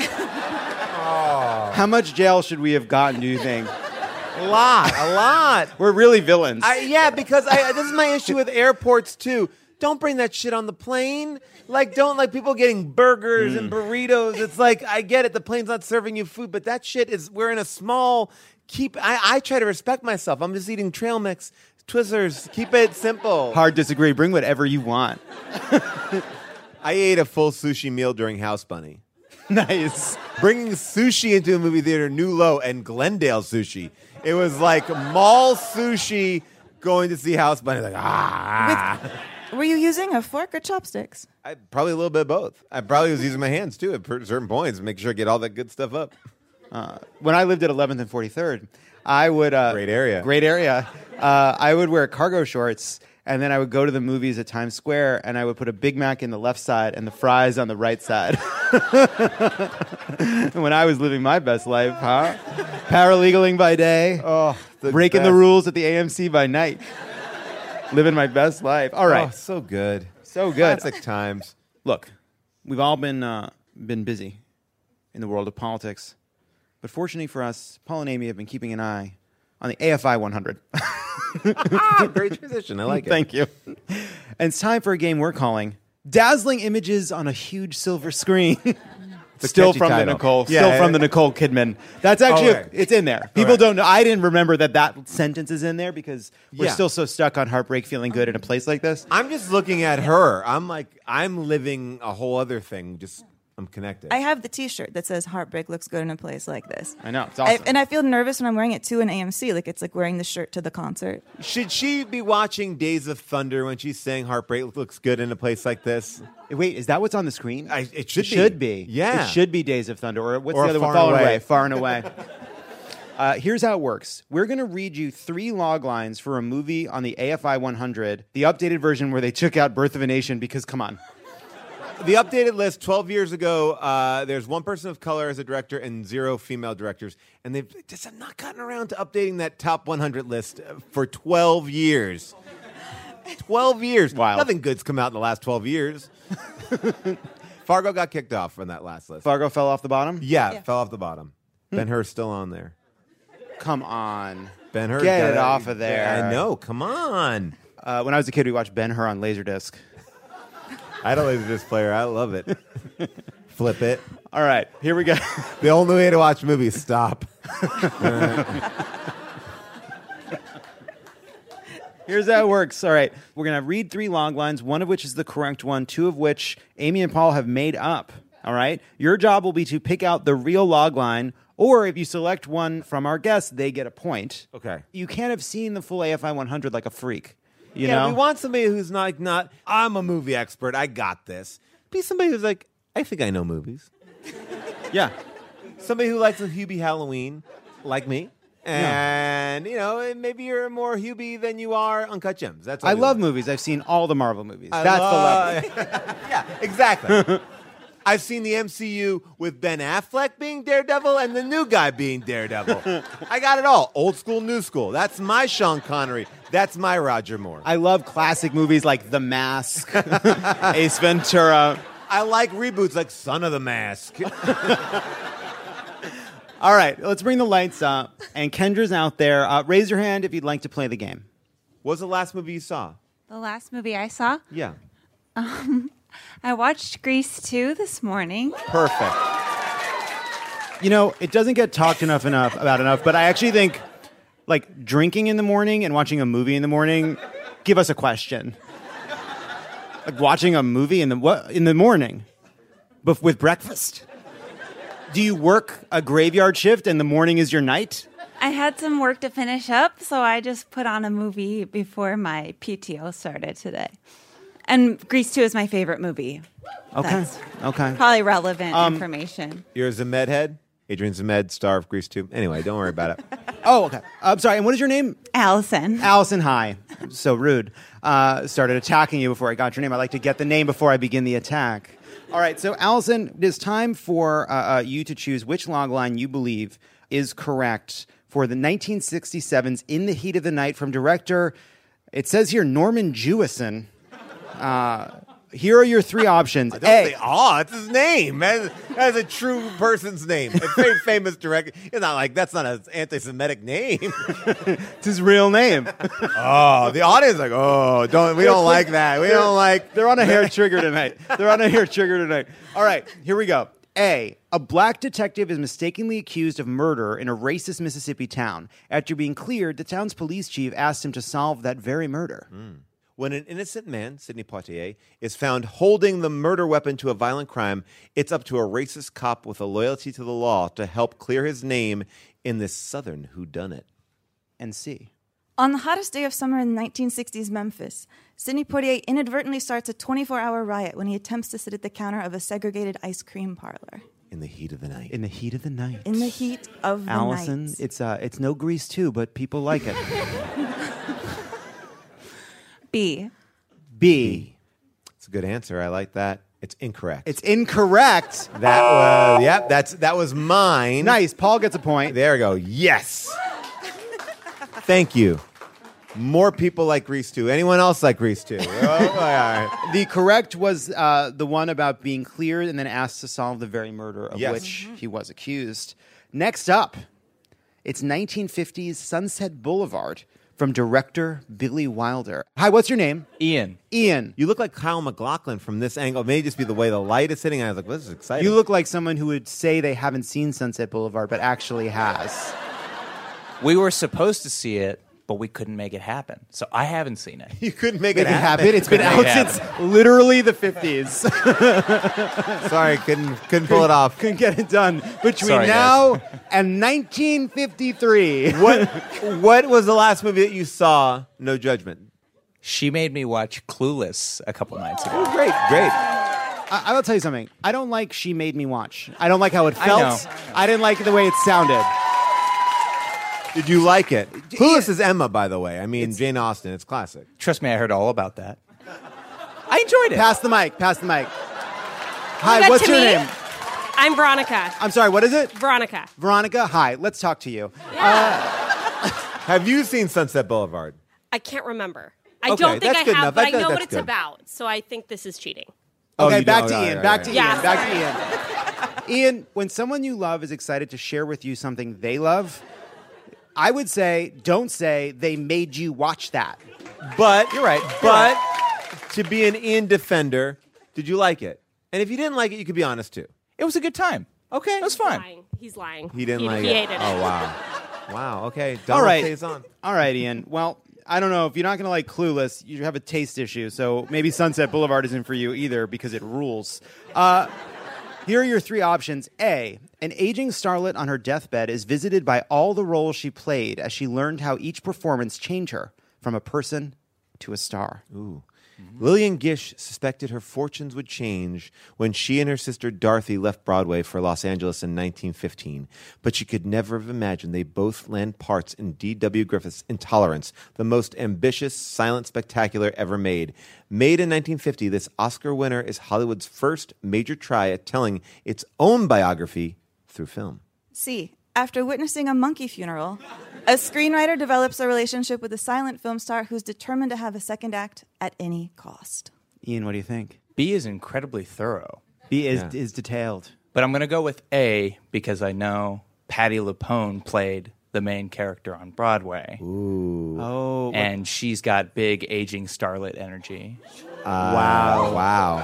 Oh. How much jail should we have gotten, do you think? A lot. We're really villains. Because this is my issue with airports, too. Don't bring that shit on the plane. Like, don't like people getting burgers and burritos. It's like, I get it, the plane's not serving you food, but that shit we're in a small, I try to respect myself. I'm just eating trail mix, Twizzlers. Keep it simple. Hard disagree. Bring whatever you want. I ate a full sushi meal during House Bunny. Nice. Bringing sushi into a movie theater, New Low and Glendale sushi. It was like mall sushi going to see House Bunny. Like, Were you using a fork or chopsticks? Probably a little bit of both. I probably was using my hands, too, at certain points to make sure I get all that good stuff up. When I lived at 11th and 43rd, I would... Great area. I would wear cargo shorts, and then I would go to the movies at Times Square, and I would put a Big Mac in the left side and the fries on the right side. When I was living my best life, huh? Paralegaling by day. Breaking the rules at the AMC by night. Living my best life. All right. Oh, so good. So good. Classic times. Look, we've all been busy in the world of politics. But fortunately for us, Paul and Amy have been keeping an eye on the AFI 100. Great transition. I like it. Thank you. And it's time for a game we're calling Dazzling Images on a Huge Silver Screen. Still catchy from the title. Nicole. Yeah, Still yeah. from the Nicole Kidman. That's actually right. it's in there. People don't know. I didn't remember that sentence is in there because we're Yeah. still so stuck on Heartbreak Feeling Good in a place like this. I'm just looking at her. I'm like, I'm living a whole other thing. Just I'm connected. I have the T-shirt that says "Heartbreak looks good in a place like this." I know, it's awesome. And I feel nervous when I'm wearing it too in AMC. Like it's like wearing the shirt to the concert. Should she be watching Days of Thunder when she's saying Heartbreak looks good in a place like this? Wait, is that what's on the screen? It should It should be. Yeah. It should be Days of Thunder. Or what's Or the other one? Far and Far and Away. Away. Far and Away. Here's how it works. We're going to read you 3 log lines for a movie on the AFI 100, the updated version where they took out Birth of a Nation because, come on. The updated list 12 years ago, there's 1 person of color as a director and 0 female directors. And they've just have not gotten around to updating that top 100 list for 12 years. 12 years. Wild. Nothing good's come out in the last 12 years. Fargo got kicked off from that last list. Fargo fell off the bottom? Yeah, fell off the bottom. Ben-Hur's still on there. Come on. Ben-Hur. Get it off of there. I know. Come on. When I was a kid, we watched Ben-Hur on Laserdisc. I don't like this player. I love it. Flip it. All right, here we go. The only way to watch movies, stop. Here's how it works. All right, we're going to read 3 log lines, one of which is the correct one, 2 of which Amy and Paul have made up. All right? Your job will be to pick out the real log line, or if you select one from our guests, they get a point. Okay. You can't have seen the full AFI 100 like a freak. You Yeah, know? we want somebody who's not, I'm a movie expert, I got this. Be somebody who's like, I think I know movies. Yeah. Somebody who likes a Hubie Halloween, like me. And, maybe you're more Hubie than you are Uncut Gems. That's all I we love want. movies. I've seen all the Marvel movies. I That's love- the level. Yeah, exactly. I've seen the MCU with Ben Affleck being Daredevil and the new guy being Daredevil. I got it all. Old school, new school. That's my Sean Connery. That's my Roger Moore. I love classic movies like The Mask, Ace Ventura. I like reboots like Son of the Mask. All right, let's bring the lights up. And Kendra's out there. Raise your hand if you'd like to play the game. What was the last movie you saw? The last movie I saw? Yeah. I watched Grease 2 this morning. Perfect. It doesn't get talked about enough, but I actually think, like, drinking in the morning and watching a movie in the morning, give us a question. Like, watching a movie in the morning, but with breakfast. Do you work a graveyard shift and the morning is your night? I had some work to finish up, so I just put on a movie before my PTO started today. And Grease 2 is my favorite movie. Okay. Okay. Probably relevant information. You're a Zemed head? Adrian Zemed, star of Grease 2. Anyway, don't worry about it. Oh, okay. I'm sorry. And what is your name? Allison. Allison, hi. So rude. Started attacking you before I got your name. I like to get the name before I begin the attack. All right. So, Allison, it is time for you to choose which log line you believe is correct for the 1967's In the Heat of the Night from director, it says here, Norman Jewison. Here are your 3 options. It's his name. That's a true person's name. A very famous director. It's not like, that's not an anti-Semitic name. It's his real name. Oh, the audience is like, we don't like that. We don't like. They're on a hair trigger tonight. All right, here we go. A black detective is mistakenly accused of murder in a racist Mississippi town. After being cleared, the town's police chief asked him to solve that very murder. When an innocent man, Sidney Poitier, is found holding the murder weapon to a violent crime, it's up to a racist cop with a loyalty to the law to help clear his name in this southern whodunit. And C. On the hottest day of summer in 1960s Memphis, Sidney Poitier inadvertently starts a 24-hour riot when he attempts to sit at the counter of a segregated ice cream parlor. In the heat of the night. In the heat of the night. In the heat of the Allison, night. it's no Grease 2, but people like it. B. It's a good answer. I like that. It's incorrect. It's incorrect. That was mine. Nice. Paul gets a point. There we go. Yes. Thank you. More people like Grease 2. Anyone else like Grease 2? All right. The correct was the one about being cleared and then asked to solve the very murder of which he was accused. Next up, it's 1950's Sunset Boulevard from director Billy Wilder. Hi, what's your name? Ian. Ian. You look like Kyle MacLachlan from this angle. It may just be the way the light is hitting. I was like, this is exciting. You look like someone who would say they haven't seen Sunset Boulevard, but actually has. We were supposed to see it, but we couldn't make it happen. So I haven't seen it. You couldn't make it happen. It's been out since literally the 50s. Sorry, couldn't pull it off. Couldn't get it done. Between Sorry, now and 1953. What was the last movie that you saw? No Judgment. She made me watch Clueless a couple nights ago. Oh, great. I will tell you something. I don't like She Made Me Watch. I don't like how it I felt. know. I didn't like the way it sounded. Did you like it? Clueless is Emma, by the way. I mean, Jane Austen. It's classic. Trust me, I heard all about that. I enjoyed it. Pass the mic. Hi, got what's to your me? name? I'm Veronica. I'm sorry, what is it? Veronica. Veronica, hi. Let's talk to you. Have you seen Sunset Boulevard? I can't remember. I Okay, don't think that's I good have, enough. but I I feel know like what that's it's good. about. So I think this is cheating. Okay, you back don't? to Ian. Right, Back right, to right. Ian. Back to Ian. Ian, when someone you love is excited to share with you something they love, I would say, don't say they made you watch that. But you're right. But to be an Ian defender, did you like it? And if you didn't like it, you could be honest too. It was a good time. Okay, it was fun. He's lying. He didn't like he it. hated it. Oh wow, wow. Okay, All Donald right. stays on. All right, Ian. Well, I don't know. If you're not going to like Clueless, you have a taste issue. So maybe Sunset Boulevard isn't for you either because it rules. Here are your three options. A, an aging starlet on her deathbed is visited by all the roles she played as she learned how each performance changed her from a person to a star. Ooh. Lillian Gish suspected her fortunes would change when she and her sister Dorothy left Broadway for Los Angeles in 1915, but she could never have imagined they both land parts in D.W. Griffith's Intolerance, the most ambitious silent spectacular ever made. Made in 1950, this Oscar winner is Hollywood's first major try at telling its own biography through film. C. After witnessing a monkey funeral, a screenwriter develops a relationship with a silent film star who's determined to have a second act at any cost. Ian, what do you think? B is incredibly thorough. B is detailed. But I'm going to go with A because I know Patti LuPone played the main character on Broadway. Ooh. Oh. And she's got big aging starlet energy. Wow.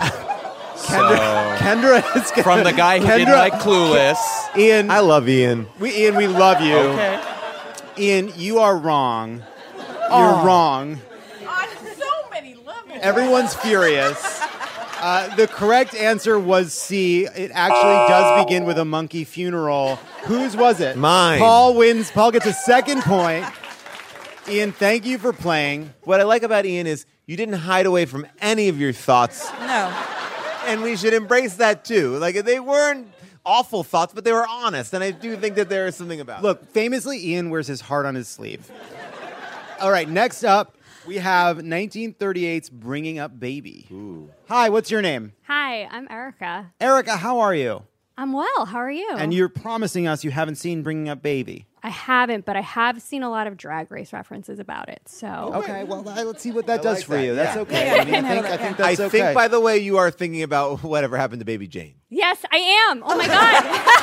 Kendra is from the guy who didn't like Clueless. Ian, I love Ian. We love you. Okay. Ian, you are wrong. You're wrong. On so many levels. Everyone's furious. The correct answer was C. It actually does begin with a monkey funeral. Whose was it? Mine. Paul wins. Paul gets a second point. Ian, thank you for playing. What I like about Ian is you didn't hide away from any of your thoughts. No. And we should embrace that too. Like, they weren't awful thoughts, but they were honest. And I do think that there is something about it. Look, famously, Ian wears his heart on his sleeve. All right, next up, we have 1938's Bringing Up Baby. Ooh. Hi, what's your name? Hi, I'm Erica. Erica, how are you? I'm well. How are you? And you're promising us you haven't seen Bringing Up Baby. I haven't, but I have seen a lot of Drag Race references about it. So Okay, well, let's see what that does like for that, you. That's yeah. okay. Yeah, I mean, I think that's I okay. think, by the way, you are thinking about whatever happened to Baby Jane. yes, I am. Oh my god.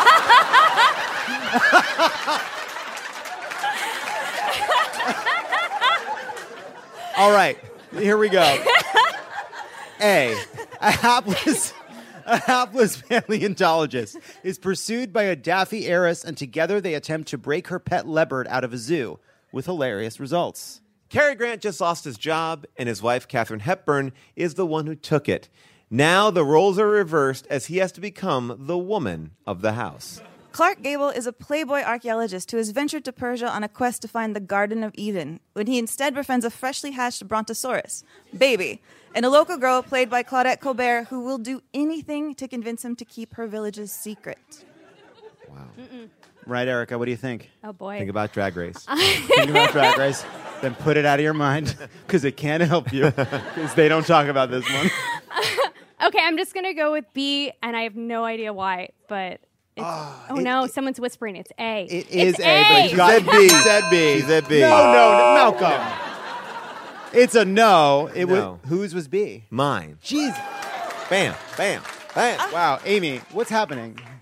All right, here we go. A hapless paleontologist is pursued by a daffy heiress, and together they attempt to break her pet leopard out of a zoo with hilarious results. Cary Grant just lost his job, and his wife, Katharine Hepburn, is the one who took it. Now the roles are reversed as he has to become the woman of the house. Clark Gable is a playboy archaeologist who has ventured to Persia on a quest to find the Garden of Eden, when he instead befriends a freshly hatched brontosaurus, Baby, and a local girl played by Claudette Colbert, who will do anything to convince him to keep her village's secret. Wow. Right, Erica, what do you think? Oh boy. Think about Drag Race. Think about Drag Race, then put it out of your mind, because it can't help you, because they don't talk about this one. Okay, I'm just gonna go with B, and I have no idea why, but it's, no, someone's whispering. It's A. It is It's A, but you got said B. She said B. She said B. No, Malcolm. It's a no. It No. was whose was B? Mine. Jeez. Bam, bam, bam. Wow, Amy, what's happening?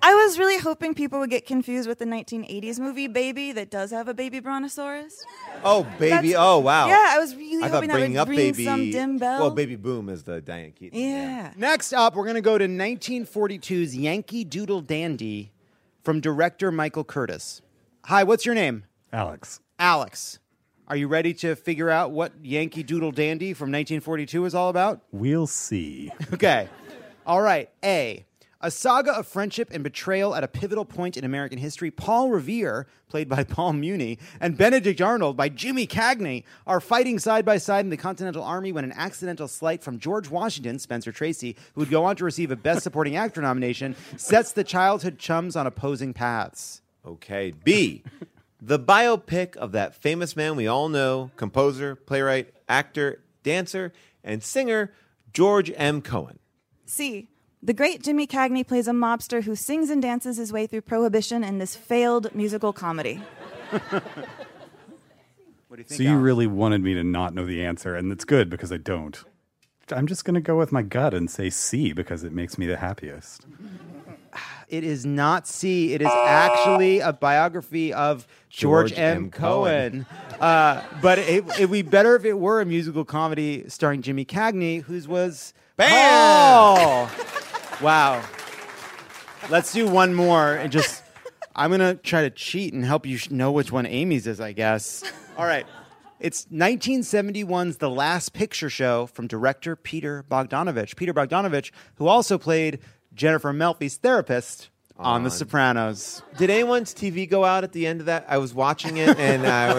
I was really hoping people would get confused with the 1980s movie Baby that does have a baby brontosaurus. Oh, Baby. Oh, wow. Yeah, I was really I thought hoping that bringing would up ring Baby. some dim bell. Well, Baby Boom is the Diane Keaton. Yeah. Next up, we're going to go to 1942's Yankee Doodle Dandy from director Michael Curtis. Hi, what's your name? Alex. Alex. Are you ready to figure out what Yankee Doodle Dandy from 1942 is all about? We'll see. Okay. All right. A saga of friendship and betrayal at a pivotal point in American history. Paul Revere, played by Paul Muni, and Benedict Arnold, by Jimmy Cagney, are fighting side by side in the Continental Army when an accidental slight from George Washington, Spencer Tracy, who would go on to receive a Best Supporting Actor nomination, sets the childhood chums on opposing paths. Okay. B, the biopic of that famous man we all know, composer, playwright, actor, dancer, and singer, George M. Cohan. C. The great Jimmy Cagney plays a mobster who sings and dances his way through Prohibition in this failed musical comedy. What do you think, So you really wanted me to not know the answer, and it's good because I don't. I'm just going to go with my gut and say C because it makes me the happiest. It is not C. It is actually a biography of George M. Cohan. But it would be better if it were a musical comedy starring Jimmy Cagney, whose was... Bam! Oh! Wow. Let's do one more and just... I'm going to try to cheat and help you know which one Amy's is, I guess. All right. It's 1971's The Last Picture Show from director Peter Bogdanovich. Peter Bogdanovich, who also played Jennifer Melfi's therapist on The Sopranos. Did anyone's TV go out at the end of that? I was watching it and I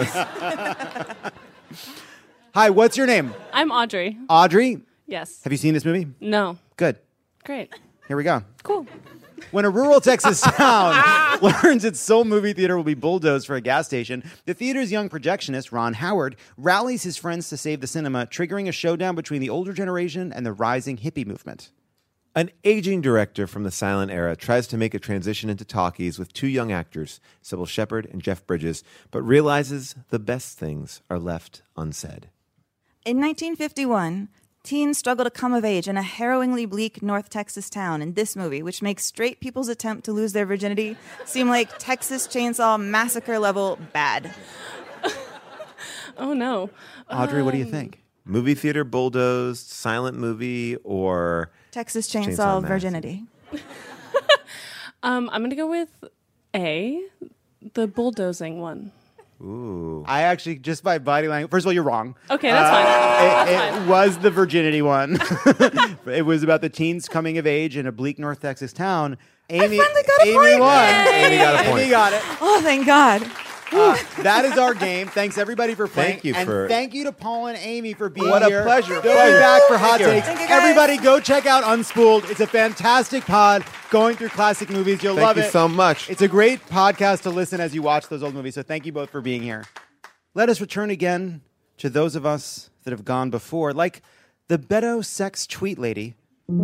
was... Hi, what's your name? I'm Audrey. Audrey? Yes. Have you seen this movie? No. Good. Great. Here we go. Cool. When a rural Texas town learns its sole movie theater will be bulldozed for a gas station, the theater's young projectionist, Ron Howard, rallies his friends to save the cinema, triggering a showdown between the older generation and the rising hippie movement. An aging director from the silent era tries to make a transition into talkies with two young actors, Sybil Shepherd and Jeff Bridges, but realizes the best things are left unsaid. In 1951, teens struggle to come of age in a harrowingly bleak North Texas town in this movie, which makes straight people's attempt to lose their virginity seem like Texas Chainsaw Massacre level bad. Oh, no. Audrey, what do you think? Movie theater bulldozed, silent movie, or... Texas Chainsaw Virginity. I'm going to go with A, the bulldozing one. Ooh. I actually, just by body language, first of all, you're wrong. Okay, that's fine. It was the virginity one. It was about the teens coming of age in a bleak North Texas town. Amy got a Amy point. won. Yay. Amy got a point. Amy got it. Oh, thank God. That is our game. Thanks everybody for playing. Thank you and for- thank you to Paul and Amy for being What a here. pleasure. They'll be back for Hot Thank you. Takes. Thank you, guys. Everybody go check out Unspooled. It's a fantastic pod going through classic movies. You'll Thank love you it. so much. It's a great podcast to listen as you watch those old movies. So thank you both for being here. Let us return again to those of us that have gone before, like the Beto Sex Tweet Lady.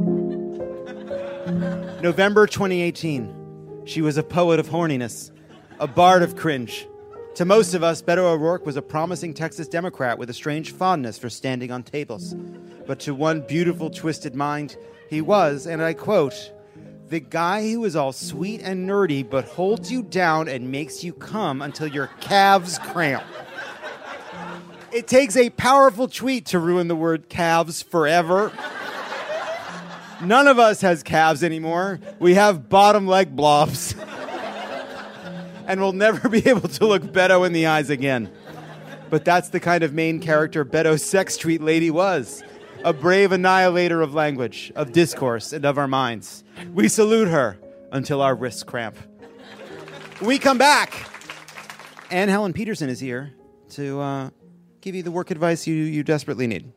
November 2018. She was a poet of horniness, a bard of cringe. To most of us, Beto O'Rourke was a promising Texas Democrat with a strange fondness for standing on tables. But to one beautiful, twisted mind, he was, and I quote, the guy who is all sweet and nerdy but holds you down and makes you come until your calves cramp. It takes a powerful tweet to ruin the word calves forever. None of us has calves anymore. We have bottom leg blobs. And we'll never be able to look Beto in the eyes again. But that's the kind of main character Beto Sex Tweet Lady was. A brave annihilator of language, of discourse, and of our minds. We salute her until our wrists cramp. When we come back, Anne Helen Peterson is here to give you the work advice you desperately need.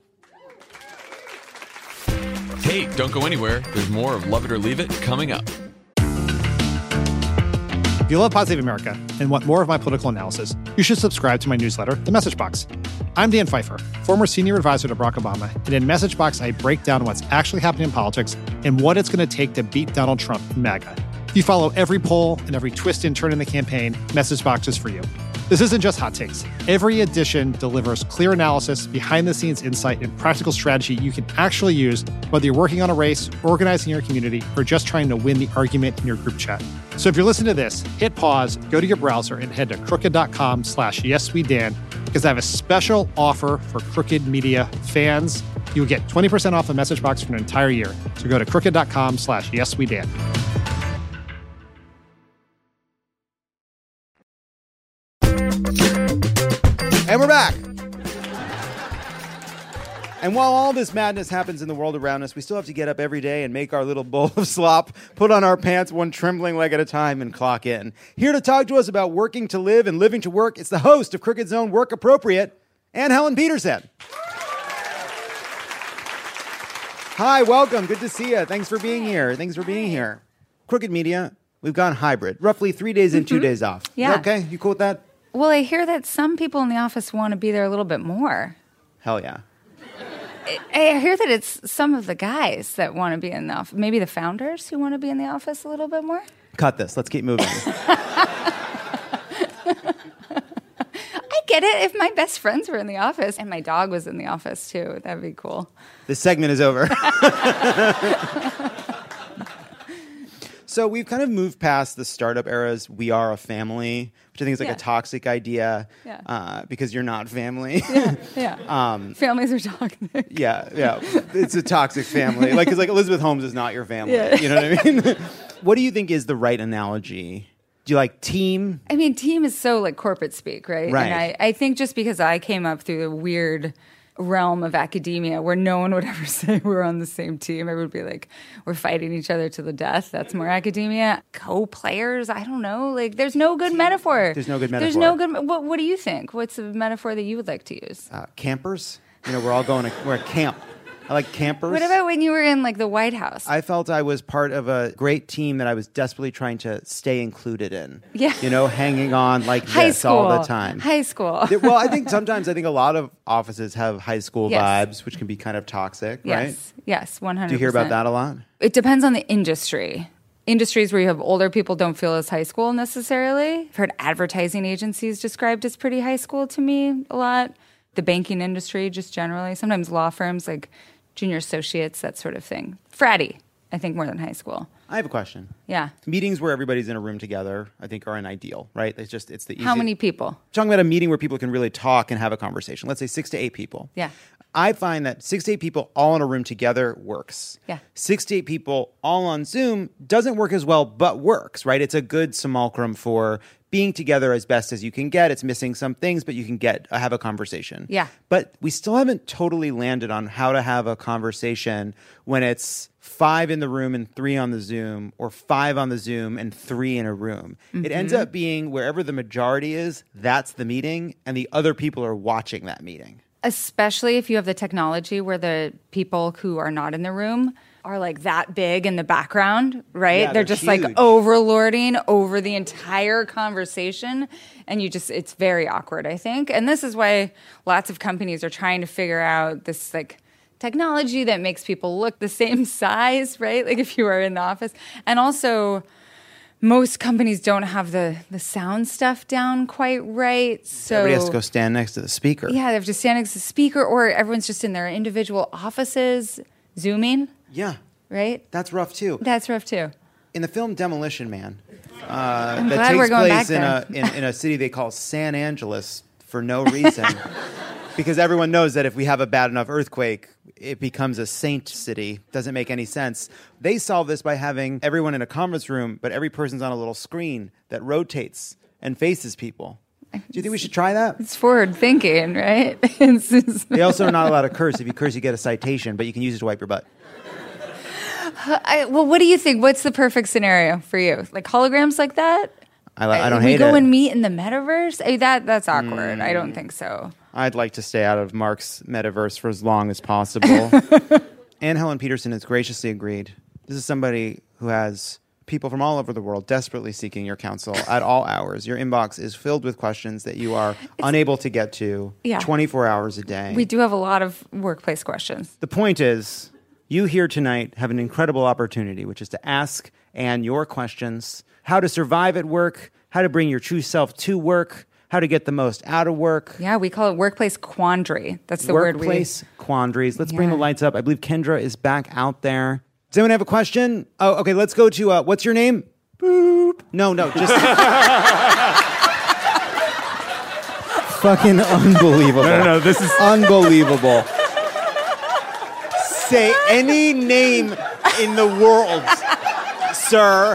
Hey, don't go anywhere. There's more of Love It or Leave It coming up. If you love Pod Save America and want more of my political analysis, you should subscribe to my newsletter, The Message Box. I'm Dan Pfeiffer, former senior advisor to Barack Obama, and in Message Box, I break down what's actually happening in politics and what it's going to take to beat Donald Trump and MAGA. If you follow every poll and every twist and turn in the campaign, Message Box is for you. This isn't just hot takes. Every edition delivers clear analysis, behind-the-scenes insight, and practical strategy you can actually use, whether you're working on a race, organizing your community, or just trying to win the argument in your group chat. So if you're listening to this, hit pause, go to your browser, and head to crooked.com/yeswedan, because I have a special offer for Crooked Media fans. You'll get 20% off a message box for an entire year. So go to crooked.com/yeswedan. And we're back. And while all this madness happens in the world around us, we still have to get up every day and make our little bowl of slop, put on our pants one trembling leg at a time, and clock in. Here to talk to us about working to live and living to work, it's the host of Crooked's own Work Appropriate, Anne Helen Petersen. Hi, welcome. Good to see you. Thanks for being here. Crooked Media, we've gone hybrid, roughly 3 days in, 2 days off. Yeah. Is that okay? You cool with that? Well, I hear that some people in the office want to be there a little bit more. Hell yeah. I hear that it's some of the guys that want to be in the office. Maybe the founders who want to be in the office a little bit more. Cut this. Let's keep moving. I get it. If my best friends were in the office and my dog was in the office too, that'd be cool. This segment is over. So we've kind of moved past the startup era's "we are a family," which I think is like a toxic idea because you're not family. Yeah. Families are toxic. Yeah. It's a toxic family. Because Elizabeth Holmes is not your family. Yeah. You know what I mean? What do you think is the right analogy? Do you like team? I mean, team is so like corporate speak, right? Right. And I think just because I came up through the weird realm of academia where no one would ever say we're on the same team. Everyone would be like, we're fighting each other to the death. That's more academia. Co-players, I don't know. Like, there's no good metaphor. There's no good metaphor. What do you think? What's a metaphor that you would like to use? Campers. We're all we're at camp. I like campers. What about when you were in the White House? I felt I was part of a great team that I was desperately trying to stay included in. Yeah. Hanging on like high this school. all the time. High school. Well, I think a lot of offices have high school vibes, which can be kind of toxic, right? Yes, 100%. Do you hear about that a lot? It depends on the industry. Industries where you have older people don't feel as high school necessarily. I've heard advertising agencies described as pretty high school to me a lot. The banking industry just generally. Sometimes law firms like junior associates, that sort of thing. Fratty, I think, more than high school. I have a question. Yeah. Meetings where everybody's in a room together, I think, are an ideal, right? It's the easy. How many people? Talking about a meeting where people can really talk and have a conversation. Let's say 6 to 8 people. Yeah. I find that 6 to 8 people all in a room together works. Yeah. 6 to 8 people all on Zoom doesn't work as well, but works, right? It's a good simulacrum for being together as best as you can get. It's missing some things, but you can have a conversation. Yeah. But we still haven't totally landed on how to have a conversation when it's 5 in the room and 3 on the Zoom, or 5 on the Zoom and 3 in a room. Mm-hmm. It ends up being wherever the majority is, that's the meeting, and the other people are watching that meeting. Especially if you have the technology where the people who are not in the room are like that big in the background, right? Yeah, they're just huge. like overlording over the entire conversation. And it's very awkward, I think. And this is why lots of companies are trying to figure out this technology that makes people look the same size, right? Like if you are in the office. And also, most companies don't have the sound stuff down quite right. So everybody has to go stand next to the speaker. Yeah, they have to stand next to the speaker, or everyone's just in their individual offices, Zooming. Yeah. Right? That's rough too. In the film Demolition Man, that takes place in a city they call San Angeles for no reason. Because everyone knows that if we have a bad enough earthquake, it becomes a saint city. Doesn't make any sense. They solve this by having everyone in a conference room, but every person's on a little screen that rotates and faces people. Do you think we should try that? It's forward thinking, right? They also are not allowed to curse. If you curse, you get a citation, but you can use it to wipe your butt. Well, what do you think? What's the perfect scenario for you? Like holograms like that? I don't hate it. We go and meet in the metaverse? That's awkward. I don't think so. I'd like to stay out of Mark's metaverse for as long as possible. Anne Helen Petersen has graciously agreed. This is somebody who has people from all over the world desperately seeking your counsel at all hours. Your inbox is filled with questions that you are unable to get to 24 hours a day. We do have a lot of workplace questions. The point is, you here tonight have an incredible opportunity, which is to ask Anne your questions, how to survive at work, how to bring your true self to work, how to get the most out of work. Yeah, we call it workplace quandary. That's the word we... Workplace quandaries. Let's bring the lights up. I believe Kendra is back out there. Does anyone have a question? Oh, okay, let's go to, what's your name? Boop. No, just... Fucking unbelievable. No, this is... Unbelievable. Say any name in the world, sir.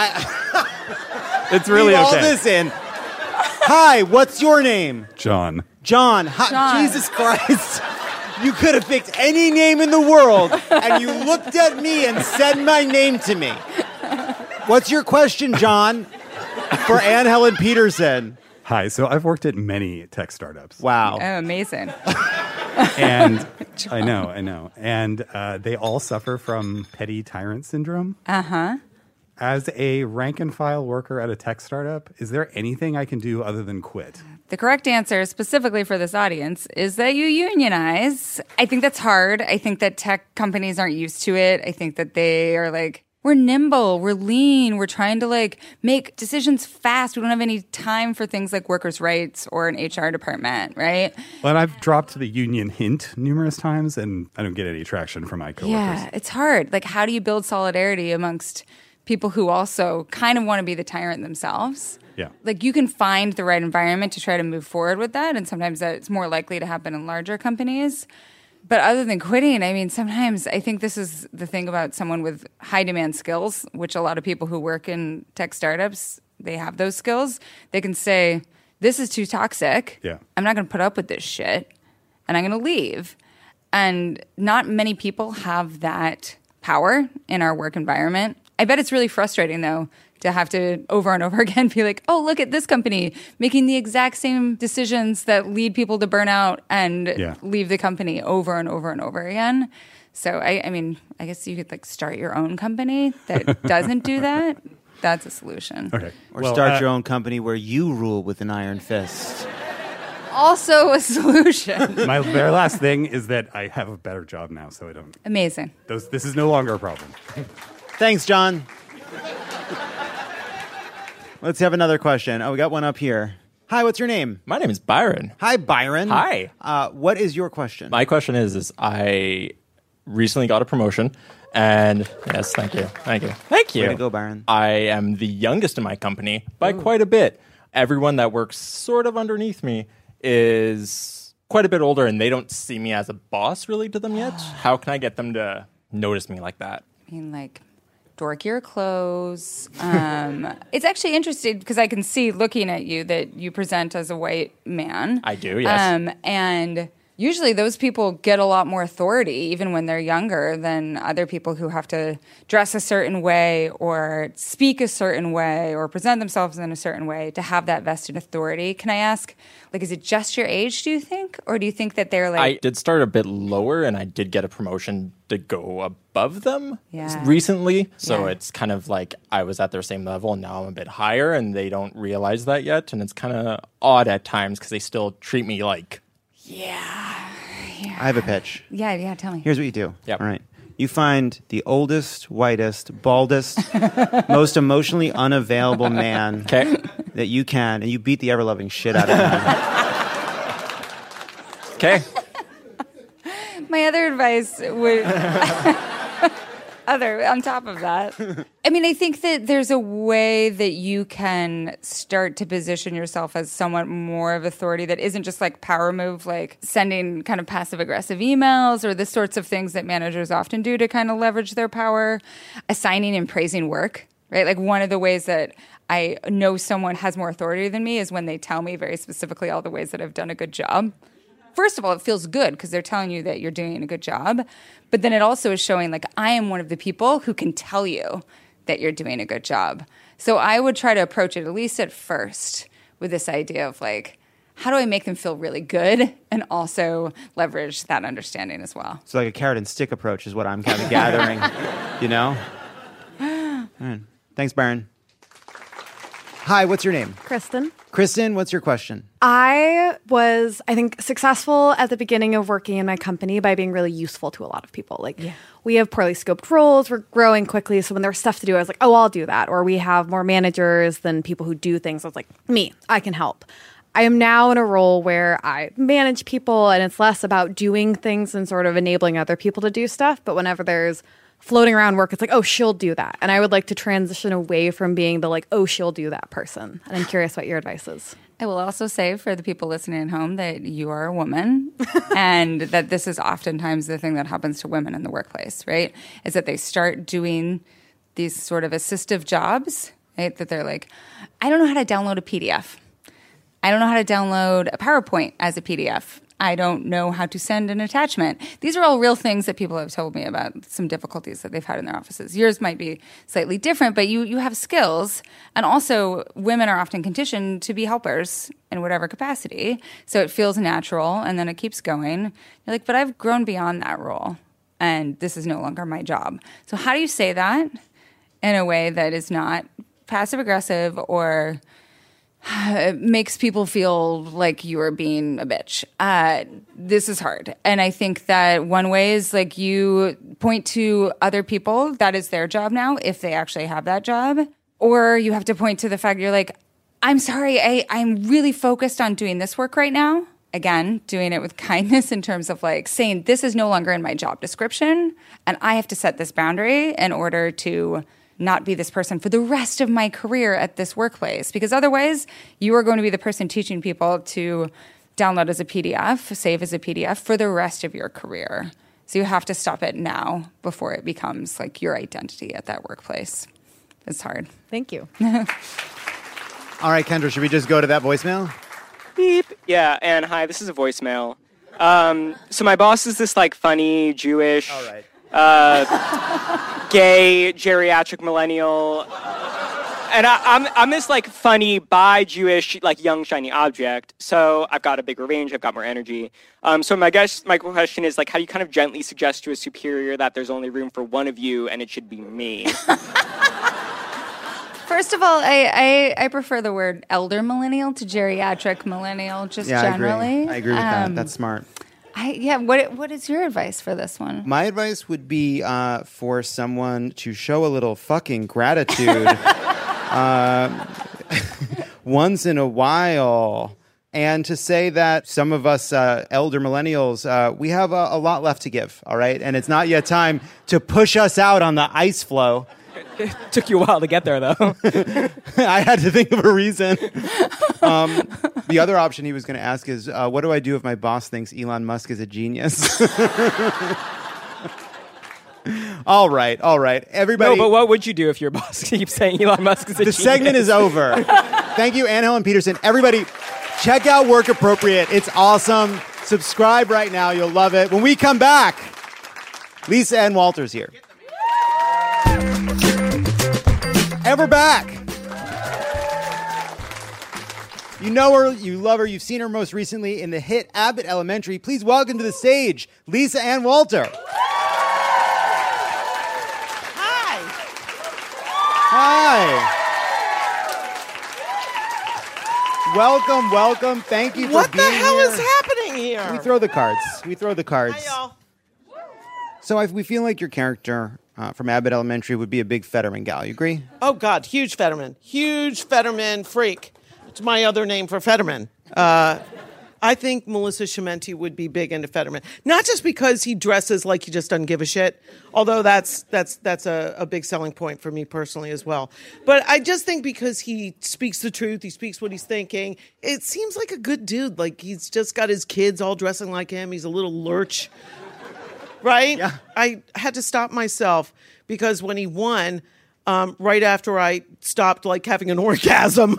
It's really leave okay. all this in. Hi, what's your name? John. John. Hi, John. Jesus Christ. You could have picked any name in the world, and you looked at me and said my name to me. What's your question, John? For Anne Helen Peterson. Hi, so I've worked at many tech startups. Wow. Oh, amazing. And I know. And they all suffer from petty tyrant syndrome. Uh-huh. As a rank and file worker at a tech startup, is there anything I can do other than quit? The correct answer, specifically for this audience, is that you unionize. I think that's hard. I think that tech companies aren't used to it. I think that they are like, we're nimble, we're lean, we're trying to like make decisions fast. We don't have any time for things like workers' rights or an HR department, right? Well, and I've dropped the union hint numerous times, and I don't get any traction from my coworkers. Yeah, it's hard. Like, how do you build solidarity amongst people who also kind of want to be the tyrant themselves? Yeah. Like, you can find the right environment to try to move forward with that, and sometimes that's more likely to happen in larger companies. But other than quitting, I mean, sometimes I think this is the thing about someone with high demand skills, which a lot of people who work in tech startups, they have those skills. They can say, this is too toxic. Yeah. I'm not going to put up with this shit, and I'm going to leave. And not many people have that power in our work environment. I bet it's really frustrating, though, to have to over and over again be like, oh, look at this company making the exact same decisions that lead people to burn out and leave the company over and over and over again. So, I mean, I guess you could like start your own company that doesn't do that. That's a solution. Okay. Or start your own company where you rule with an iron fist. Also a solution. My very last thing is that I have a better job now, so I don't... Amazing. This is no longer a problem. Thanks, John. Let's have another question. Oh, we got one up here. Hi, what's your name? My name is Byron. Hi, Byron. Hi. What is your question? My question is I recently got a promotion, and yes, thank you. Way to go, Byron. I am the youngest in my company by quite a bit. Everyone that works sort of underneath me is quite a bit older, and they don't see me as a boss really to them yet. How can I get them to notice me like that? I mean, like, dorkier clothes. It's actually interesting because I can see looking at you that you present as a white man. I do, yes. And usually those people get a lot more authority even when they're younger than other people who have to dress a certain way or speak a certain way or present themselves in a certain way to have that vested authority. Can I ask, like, is it just your age, do you think? Or do you think that they're like... I did start a bit lower, and I did get a promotion to go above them Yeah. recently. So Yeah. it's kind of like I was at their same level, and now I'm a bit higher, and they don't realize that yet. And it's kind of odd at times because they still treat me like... I have a pitch. Yeah, tell me. Here's what you do. Yep. All right. You find the oldest, whitest, baldest, most emotionally unavailable man that you can, and you beat the ever-loving shit out of him. Okay. My other advice would... on top of that. I mean, I think that there's a way that you can start to position yourself as somewhat more of authority that isn't just like power move, like sending kind of passive-aggressive emails or the sorts of things that managers often do to kind of leverage their power. Assigning and praising work, right? Like one of the ways that I know someone has more authority than me is when they tell me very specifically all the ways that I've done a good job. First of all, it feels good because they're telling you that you're doing a good job. But then it also is showing, like, I am one of the people who can tell you that you're doing a good job. So I would try to approach it, at least at first, with this idea of, like, how do I make them feel really good and also leverage that understanding as well? So like a carrot and stick approach is what I'm kind of gathering, you know? All right. Thanks, Byron. Hi, what's your name? Kristen. Kristen, what's your question? I was, I think, successful at the beginning of working in my company by being really useful to a lot of people. Like, we have poorly scoped roles, we're growing quickly, so when there's stuff to do, I was like, oh, I'll do that. Or we have more managers than people who do things. I was like, me, I can help. I am now in a role where I manage people, and it's less about doing things and sort of enabling other people to do stuff. But whenever there's floating around work, it's like, oh, she'll do that. And I would like to transition away from being the like, oh, she'll do that person. And I'm curious what your advice is. I will also say for the people listening at home that you are a woman and that this is oftentimes the thing that happens to women in the workplace, right? Is that they start doing these sort of assistive jobs, right? That they're like, I don't know how to download a PDF. I don't know how to download a PowerPoint as a PDF. I don't know how to send an attachment. These are all real things that people have told me about some difficulties that they've had in their offices. Yours might be slightly different, but you have skills. And also, women are often conditioned to be helpers in whatever capacity. So it feels natural, and then it keeps going. You're like, but I've grown beyond that role, and this is no longer my job. So how do you say that in a way that is not passive-aggressive or makes people feel like you are being a bitch? This is hard. And I think that one way is like you point to other people. That is their job now, if they actually have that job. Or you have to point to the fact you're like, I'm sorry, I'm really focused on doing this work right now. Again, doing it with kindness in terms of like saying this is no longer in my job description. And I have to set this boundary in order to not be this person for the rest of my career at this workplace. Because otherwise, you are going to be the person teaching people to download as a PDF, save as a PDF for the rest of your career. So you have to stop it now before it becomes like your identity at that workplace. It's hard. Thank you. All right, Kendra, should we just go to that voicemail? Beep. Yeah, and hi, this is a voicemail. So my boss is this like funny Jewish... All right. Gay geriatric millennial, and I'm this like funny bi Jewish like young shiny object. So I've got a bigger range, I've got more energy. So my question is like, how do you kind of gently suggest to a superior that there's only room for one of you and it should be me? First of all, I prefer the word elder millennial to geriatric millennial. Just generally, I agree with that. That's smart. What is your advice for this one? My advice would be for someone to show a little fucking gratitude once in a while, and to say that some of us elder millennials, we have a lot left to give, all right? And it's not yet time to push us out on the ice flow. It took you a while to get there, though. I had to think of a reason. The other option he was going to ask is, what do I do if my boss thinks Elon Musk is a genius? All right. Everybody. No, but what would you do if your boss keeps saying Elon Musk is a genius? The segment is over. Thank you, Anne Helen Petersen. Everybody, check out Work Appropriate. It's awesome. Subscribe right now. You'll love it. When we come back, Lisa Ann Walters here. And we're back. You know her, you love her, you've seen her most recently in the hit Abbott Elementary. Please welcome to the stage, Lisa Ann Walter. Hi. Welcome. Thank you for being here. What the hell is happening here? We throw the cards. Hi, y'all. So we feel like your character from Abbott Elementary would be a big Fetterman gal. You agree? Oh, God, huge Fetterman freak. It's my other name for Fetterman. I think Melissa Chimenti would be big into Fetterman. Not just because he dresses like he just doesn't give a shit, although that's a big selling point for me personally as well. But I just think because he speaks the truth, he speaks what he's thinking. It seems like a good dude. Like he's just got his kids all dressing like him. He's a little lurch. Right? Yeah. I had to stop myself because when he won, right after I stopped like having an orgasm,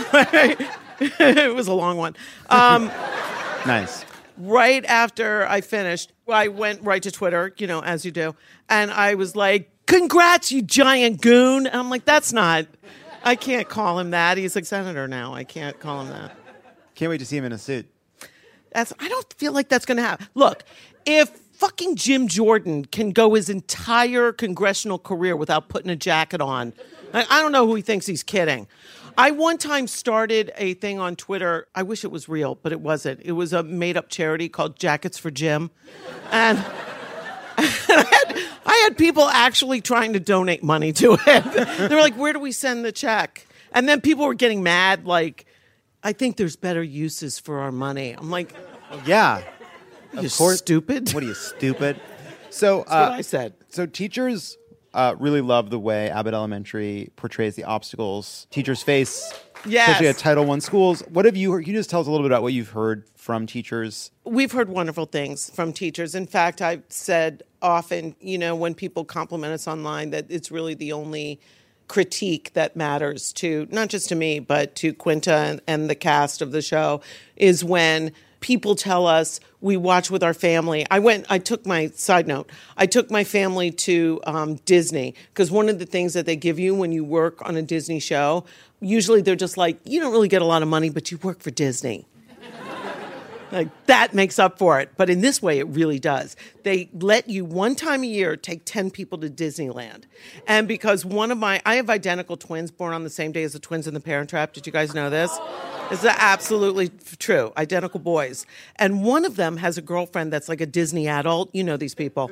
it was a long one. Nice. Right after I finished, I went right to Twitter, as you do, and I was like, "Congrats, you giant goon!" And I'm like, I can't call him that. He's a senator now. I can't call him that. Can't wait to see him in a suit. I don't feel like that's going to happen. Look, if fucking Jim Jordan can go his entire congressional career without putting a jacket on, I don't know who he thinks he's kidding. I one time started a thing on Twitter. I wish it was real, but it wasn't. It was a made-up charity called Jackets for Jim. And I had people actually trying to donate money to it. They were like, where do we send the check? And then people were getting mad, like, I think there's better uses for our money. I'm like, Yeah. you Of course. stupid. What are you, stupid? So That's what I said. So teachers really love the way Abbott Elementary portrays the obstacles teachers face, Yes. especially at Title I schools. What have you heard? Can you just tell us a little bit about what you've heard from teachers? We've heard wonderful things from teachers. In fact, I've said often, when people compliment us online, that it's really the only critique that matters to, not just to me, but to Quinta and the cast of the show, is when people tell us we watch with our family. I took my family to Disney, because one of the things that they give you when you work on a Disney show, usually they're just like, you don't really get a lot of money, but you work for Disney. Like, that makes up for it. But in this way, it really does. They let you one time a year take 10 people to Disneyland. And because I have identical twins born on the same day as the twins in The Parent Trap. Did you guys know this? It's absolutely true. Identical boys. And one of them has a girlfriend that's like a Disney adult. You know these people.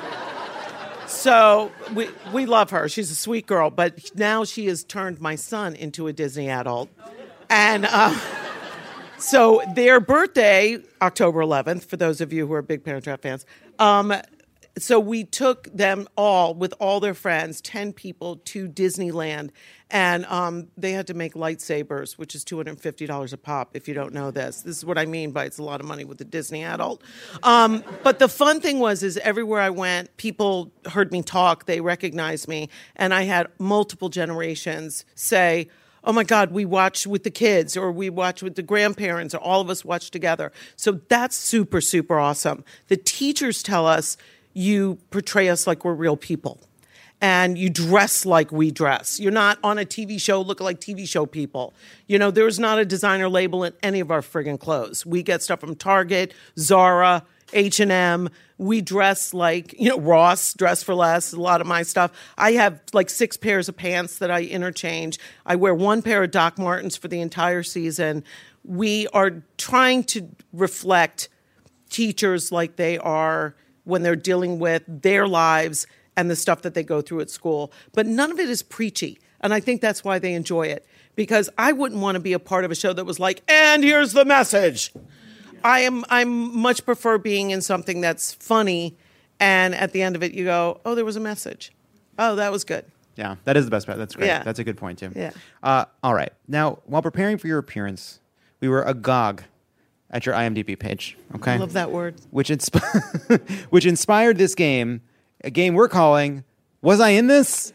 So we love her. She's a sweet girl. But now she has turned my son into a Disney adult. And so their birthday, October 11th, for those of you who are big Parent Trap fans, so we took them all, with all their friends, 10 people, to Disneyland. And they had to make lightsabers, which is $250 a pop, if you don't know this. This is what I mean by it's a lot of money with a Disney adult. But the fun thing is everywhere I went, people heard me talk, they recognized me, and I had multiple generations say, oh my God, we watch with the kids, or we watch with the grandparents, or all of us watch together. So that's super, super awesome. The teachers tell us you portray us like we're real people, and you dress like we dress. You're not on a TV show looking like TV show people. There's not a designer label in any of our friggin' clothes. We get stuff from Target, Zara, H&M. We dress like, Ross, Dress for Less, a lot of my stuff. I have like 6 pairs of pants that I interchange. I wear 1 pair of Doc Martens for the entire season. We are trying to reflect teachers like they are when they're dealing with their lives and the stuff that they go through at school. But none of it is preachy. And I think that's why they enjoy it. Because I wouldn't want to be a part of a show that was like, and here's the message. I'm much prefer being in something that's funny, and at the end of it you go, oh, there was a message. Oh, that was good. Yeah, that is the best part. That's great. Yeah. That's a good point, Tim. Yeah. All right. Now, while preparing for your appearance, we were agog at your IMDb page. Okay. I love that word. Which inspired this game, a game we're calling Was I in This?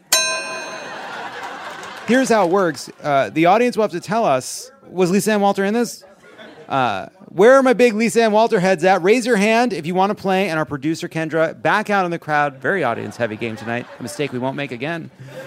Here's how it works. The audience will have to tell us, was Lisa Ann Walter in this? Where are my big Lisa Ann Walter heads at? Raise your hand if you want to play. And our producer, Kendra, back out in the crowd. Very audience-heavy game tonight. A mistake we won't make again.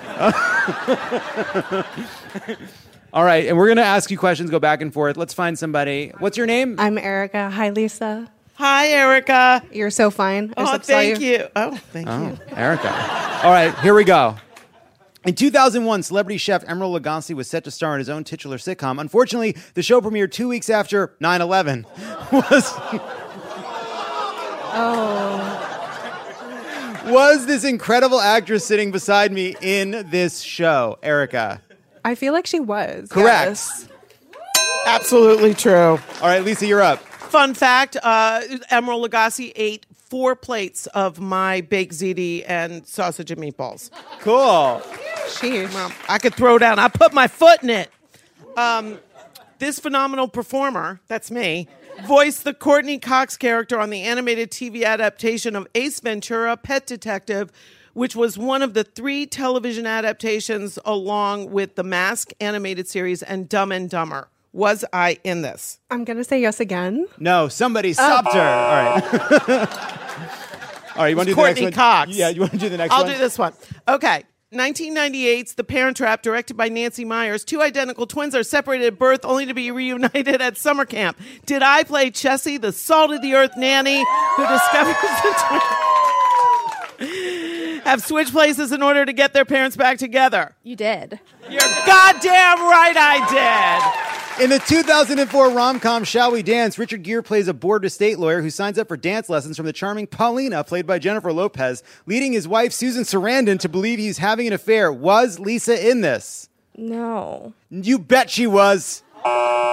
All right, and we're going to ask you questions, go back and forth. Let's find somebody. What's your name? I'm Erica. Hi, Lisa. Hi, Erica. You're so fine. Oh, thank you. Oh, thank you. Erica. All right, here we go. In 2001, celebrity chef Emeril Lagasse was set to star in his own titular sitcom. Unfortunately, the show premiered 2 weeks after 9/11. Was this incredible actress sitting beside me in this show, Erica? I feel like she was. Correct. Yes. Absolutely true. All right, Lisa, you're up. Fun fact, Emeril Lagasse ate 4 plates of my baked ziti and sausage and meatballs. Cool. Well, I could throw down. I put my foot in it. This phenomenal performer, that's me, voiced the Courtney Cox character on the animated TV adaptation of Ace Ventura, Pet Detective, which was one of the 3 television adaptations along with the Mask animated series and Dumb and Dumber. Was I in this? I'm going to say yes again. No, somebody stopped her. All right. All right, you want to do the next Courtney one? Cox. Yeah, you want to do the next I'll one? do this one. Okay. 1998's The Parent Trap, directed by Nancy Myers. 2 identical twins are separated at birth only to be reunited at summer camp. Did I play Chessie, the salt-of-the-earth nanny who discovers the twins have switched places in order to get their parents back together? You did. You're goddamn right I did. In the 2004 rom-com Shall We Dance, Richard Gere plays a bored estate lawyer who signs up for dance lessons from the charming Paulina, played by Jennifer Lopez, leading his wife Susan Sarandon to believe he's having an affair. Was Lisa in this? No. You bet she was.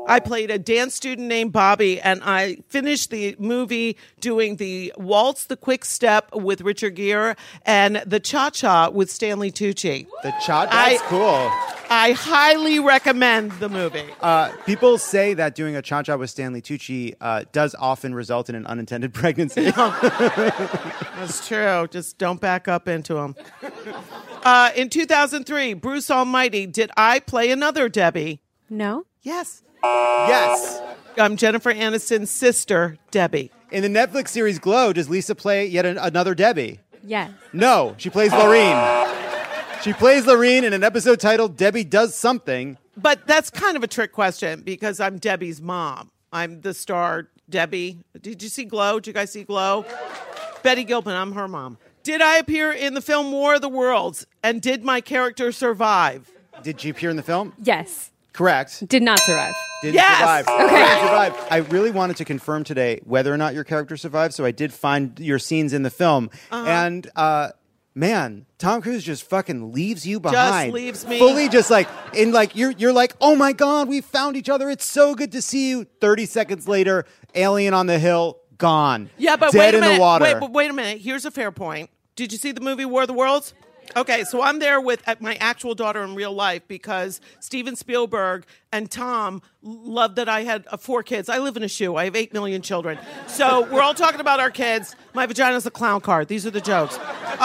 I played a dance student named Bobby, and I finished the movie doing the waltz, the quick step with Richard Gere, and the cha-cha with Stanley Tucci. The cha-cha? That's cool. I highly recommend the movie. People say that doing a cha-cha with Stanley Tucci does often result in an unintended pregnancy. That's true. Just don't back up into him. In 2003, Bruce Almighty, did I play another Debbie? No. Yes. Yes. I'm Jennifer Aniston's sister, Debbie. In the Netflix series Glow, does Lisa play yet another Debbie? Yes. No, she plays Lorene. She plays Lorene in an episode titled Debbie Does Something. But that's kind of a trick question because I'm Debbie's mom. I'm the star, Debbie. Did you see Glow? Did you guys see Glow? Betty Gilpin, I'm her mom. Did I appear in the film War of the Worlds? And did my character survive? Did she appear in the film? Yes. Correct. Did not survive. Didn't survive. Okay. Didn't survive. I really wanted to confirm today whether or not your character survived, so I did find your scenes in the film. And, man, Tom Cruise just fucking leaves you behind. Just leaves me. Fully just like, you're like, oh my God, we found each other. It's so good to see you. 30 seconds later, alien on the hill, gone. Yeah, but dead wait a in minute. the water. Wait a minute. Here's a fair point. Did you see the movie War of the Worlds? Okay, so I'm there with my actual daughter in real life because Steven Spielberg and Tom loved that I had 4 kids. I live in a shoe. I have 8 million children. So we're all talking about our kids. My vagina's a clown car. These are the jokes.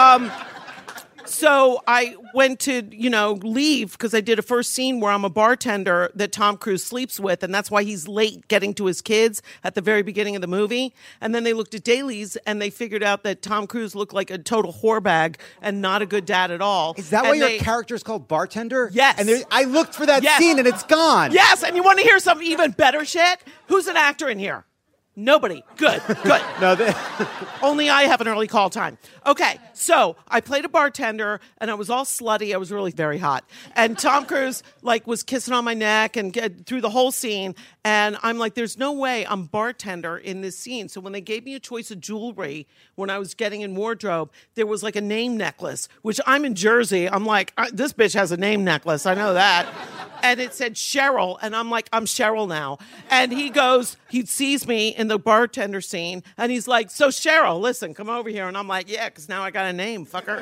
So I went to, leave because I did a first scene where I'm a bartender that Tom Cruise sleeps with, and that's why he's late getting to his kids at the very beginning of the movie. And then they looked at dailies, and they figured out that Tom Cruise looked like a total whore bag and not a good dad at all. Is that why your character is called Bartender? Yes. And I looked for that scene, and it's gone. Yes, and you want to hear some even better shit? Who's an actor in here? Nobody. Good. No, only I have an early call time. Okay, so I played a bartender, and I was all slutty. I was really very hot. And Tom Cruise, was kissing on my neck and through the whole scene. And I'm like, there's no way I'm bartender in this scene. So when they gave me a choice of jewelry when I was getting in wardrobe, there was a name necklace, which I'm in Jersey. I'm like, this bitch has a name necklace. I know that. And it said Cheryl, and I'm like, I'm Cheryl now. And he sees me in the bartender scene, and he's like, so Cheryl, listen, come over here. And I'm like, yeah, because now I got a name, fucker.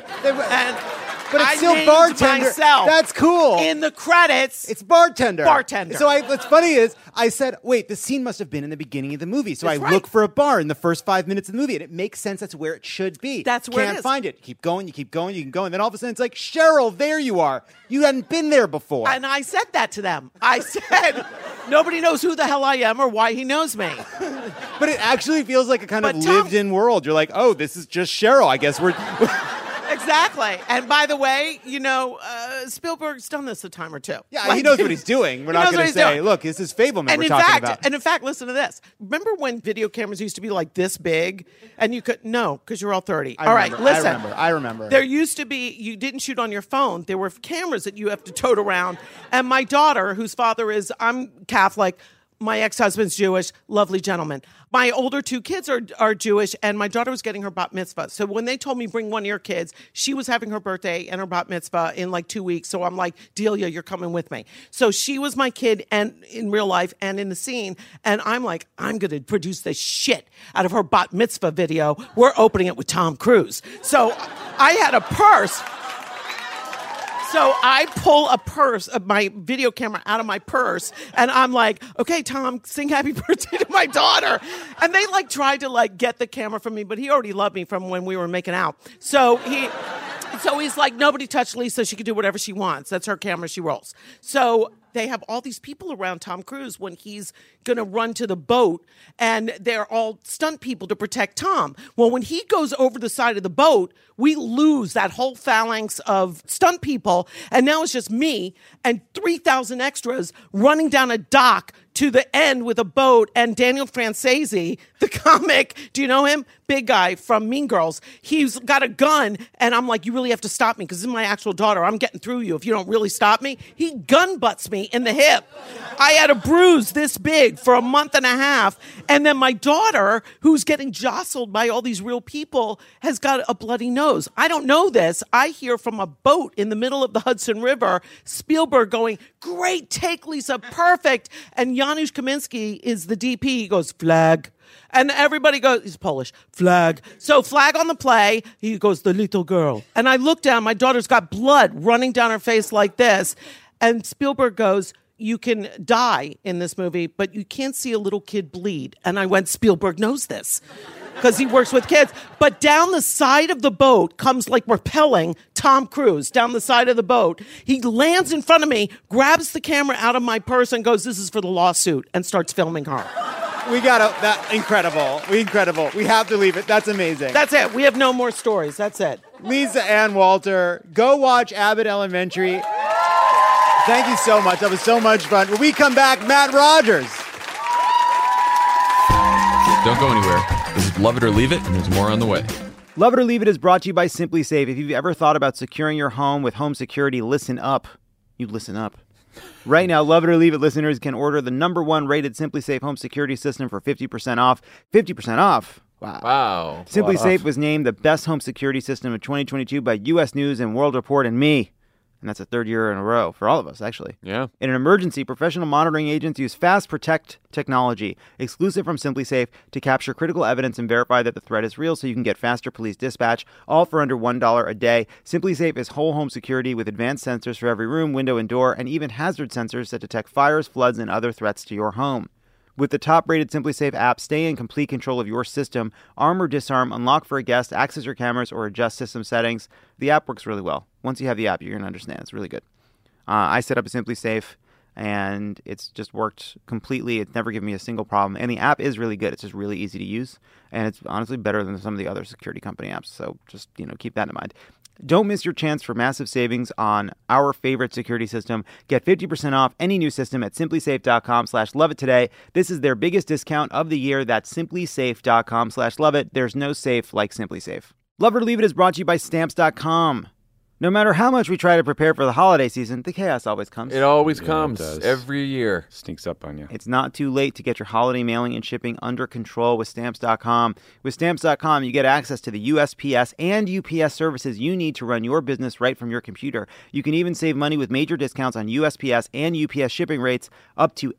But it's still named bartender. myself. That's cool. In the credits, it's bartender. Bartender. So what's funny is I said, wait, the scene must have been in the beginning of the movie. So That's I right. look for a bar in the first 5 minutes of the movie, and it makes sense. That's where it should be. That's where it Can't is. find it. Keep going. You keep going. You can go, and then all of a sudden it's like, Cheryl, there you are. You hadn't been there before. And I said that to them. I said, nobody knows who the hell I am or why he knows me. But it actually feels like a kind of lived-in world. You're like, oh, this is just Cheryl. I guess we're... Exactly. And by the way, Spielberg's done this a time or two. Yeah, he knows what he's doing. We're not going to say, look, this is Fableman we're talking about. And in fact, listen to this. Remember when video cameras used to be like this big? And you could, no, because you're all 30. All right, listen. I remember. There used to be, you didn't shoot on your phone. There were cameras that you have to tote around. And my daughter, whose father is, I'm Catholic, my ex-husband's Jewish, lovely gentleman. My older 2 kids are Jewish, and my daughter was getting her bat mitzvah. So when they told me bring one of your kids, she was having her birthday and her bat mitzvah in 2 weeks. So I'm like, Delia, you're coming with me. So she was my kid, and in real life and in the scene. And I'm like, I'm going to produce the shit out of her bat mitzvah video. We're opening it with Tom Cruise. So I had a purse. So I pull my video camera out of my purse, and I'm like, okay, Tom, sing happy birthday to my daughter. And they tried to get the camera from me, but he already loved me from when we were making out. So he's like, nobody touched Lisa. She can do whatever she wants. That's her camera. She rolls. So they have all these people around Tom Cruise when he's going to run to the boat, and they're all stunt people to protect Tom. Well, when he goes over the side of the boat, we lose that whole phalanx of stunt people, and now it's just me and 3,000 extras running down a dock to the end with a boat, and Daniel Franzese, the comic, do you know him? Big guy from Mean Girls. He's got a gun, and I'm like, you really have to stop me because this is my actual daughter. I'm getting through you if you don't really stop me. He gun butts me in the hip. I had a bruise this big for a month and a half, and then my daughter, who's getting jostled by all these real people, has got a bloody nose. I don't know this. I hear from a boat in the middle of the Hudson River, Spielberg going, great take, Lisa, perfect. And Janusz Kaminski is the DP. He goes, flag. And everybody goes, he's Polish, flag. So flag on the play. He goes, the little girl. And I look down, my daughter's got blood running down her face like this. And Spielberg goes, you can die in this movie, but you can't see a little kid bleed. And I went, Spielberg knows this because he works with kids. But down the side of the boat comes like repelling Tom Cruise down the side of the boat. He lands in front of me, grabs the camera out of my purse and goes, this is for the lawsuit, and starts filming her. We gotta, incredible. We have to leave it. That's amazing. That's it. We have no more stories. That's it. Lisa Ann Walter, go watch Abbott Elementary. Thank you so much. That was so much fun. When we come back, Matt Rogers. Don't go anywhere. This is Love It or Leave It, and there's more on the way. Love It or Leave It is brought to you by Simply Safe. If you've ever thought about securing your home with home security, listen up. You listen up. Right now, Love It or Leave It listeners can order the #1 rated Simply Safe home security system for 50% off. 50% off? Wow. Simply Safe was named the best home security system of 2022 by U.S. News and World Report and me. And that's the third year in a row for all of us, actually. Yeah. In an emergency, professional monitoring agents use Fast Protect technology, exclusive from Simply Safe, to capture critical evidence and verify that the threat is real so you can get faster police dispatch, all for under $1 a day. Simply Safe is whole home security with advanced sensors for every room, window, and door, and even hazard sensors that detect fires, floods, and other threats to your home. With the top-rated Simply Safe app, stay in complete control of your system, arm or disarm, unlock for a guest, access your cameras, or adjust system settings. The app works really well. Once you have the app, you're going to understand. It's really good. I set up a Simply Safe, and it's just worked completely. It's never given me a single problem. And the app is really good. It's just really easy to use, and it's honestly better than some of the other security company apps. So just, keep that in mind. Don't miss your chance for massive savings on our favorite security system. Get 50% off any new system at simplysafe.com/loveit today. This is their biggest discount of the year. That's simplysafe.com/loveit. There's no safe like Simply Safe. Love It or Leave It is brought to you by Stamps.com. No matter how much we try to prepare for the holiday season, the chaos always comes. It always comes. Every year. Sneaks up on you. It's not too late to get your holiday mailing and shipping under control with Stamps.com. With Stamps.com, you get access to the USPS and UPS services you need to run your business right from your computer. You can even save money with major discounts on USPS and UPS shipping rates up to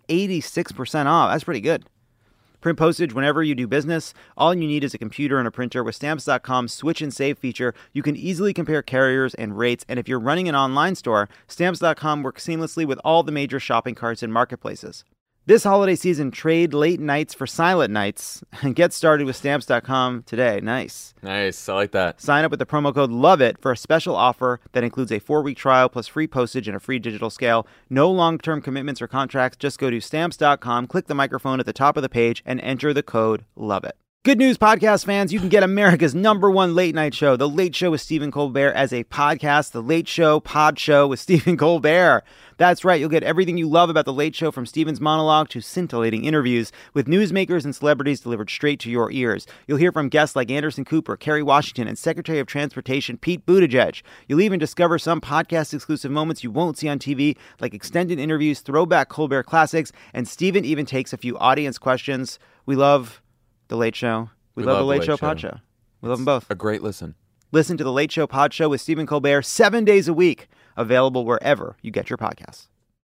86% off. That's pretty good. Print postage whenever you do business. All you need is a computer and a printer. With Stamps.com's Switch and Save feature, you can easily compare carriers and rates. And if you're running an online store, Stamps.com works seamlessly with all the major shopping carts and marketplaces. This holiday season, trade late nights for silent nights and get started with Stamps.com today. Nice. Nice. I like that. Sign up with the promo code LOVEIT for a special offer that includes a 4-week trial plus free postage and a free digital scale. No long-term commitments or contracts. Just go to Stamps.com, click the microphone at the top of the page, and enter the code LOVEIT. Good news, podcast fans. You can get America's #1 late night show, The Late Show with Stephen Colbert, as a podcast. The Late Show Pod Show with Stephen Colbert. That's right. You'll get everything you love about The Late Show, from Stephen's monologue to scintillating interviews with newsmakers and celebrities delivered straight to your ears. You'll hear from guests like Anderson Cooper, Kerry Washington, and Secretary of Transportation Pete Buttigieg. You'll even discover some podcast-exclusive moments you won't see on TV, like extended interviews, throwback Colbert classics, and Stephen even takes a few audience questions. We love The Late Show. We love The Late Show Pod Show. We love them both. A great listen. Listen to The Late Show Pod Show with Stephen Colbert 7 days a week. Available wherever you get your podcasts.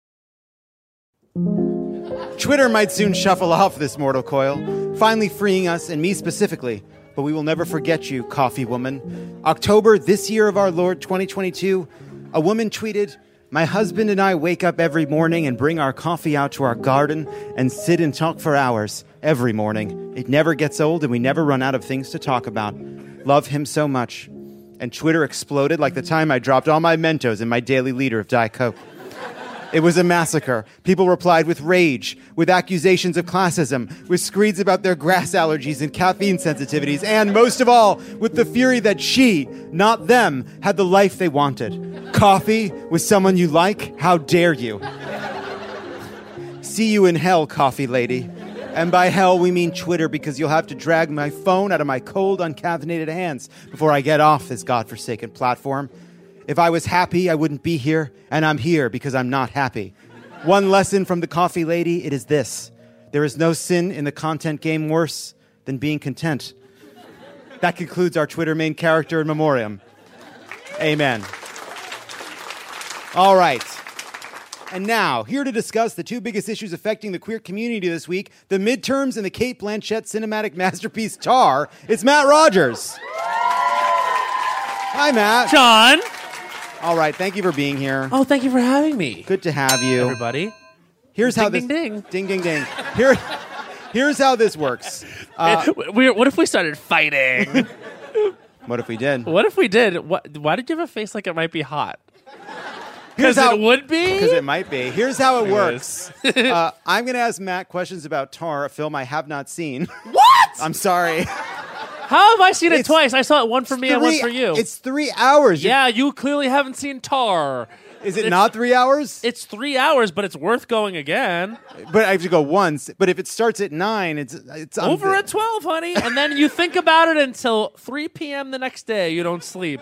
Twitter might soon shuffle off this mortal coil, finally freeing us, and me specifically. But we will never forget you, coffee woman. October, this year of our Lord 2022, a woman tweeted, "My husband and I wake up every morning and bring our coffee out to our garden and sit and talk for hours every morning. It never gets old and we never run out of things to talk about. Love him so much." And Twitter exploded like the time I dropped all my Mentos in my daily liter of Diet Coke. It was a massacre. People replied with rage, with accusations of classism, with screeds about their grass allergies and caffeine sensitivities, and most of all, with the fury that she, not them, had the life they wanted. Coffee with someone you like? How dare you? See you in hell, coffee lady. And by hell, we mean Twitter, because you'll have to drag my phone out of my cold, uncaffeinated hands before I get off this godforsaken platform. If I was happy, I wouldn't be here, and I'm here because I'm not happy. One lesson from the coffee lady, it is this: there is no sin in the content game worse than being content. That concludes our Twitter main character in memoriam. Amen. All right. And now, here to discuss the two biggest issues affecting the queer community this week, the midterms and the Cate Blanchett cinematic masterpiece Tar, it's Matt Rogers. Hi, Matt. John. All right, thank you for being here. Oh, thank you for having me. Good to have you. Everybody. Here's how ding, this... ding, ding. Ding, ding, ding. Here's how this works. What if we started fighting? What if we did? What if we did? Why did you have a face like it might be hot? Because it would be? Because it might be. Here's how it works. Anyways. I'm going to ask Matt questions about Tar, a film I have not seen. What? I'm sorry. How have I seen it twice? I saw it one for me and one for you. It's 3 hours. Yeah, you clearly haven't seen Tar. Is it not 3 hours? It's 3 hours, but it's worth going again. But I have to go once. But if it starts at 9, it's over at 12, honey. And then you think about it until 3 p.m. the next day. You don't sleep.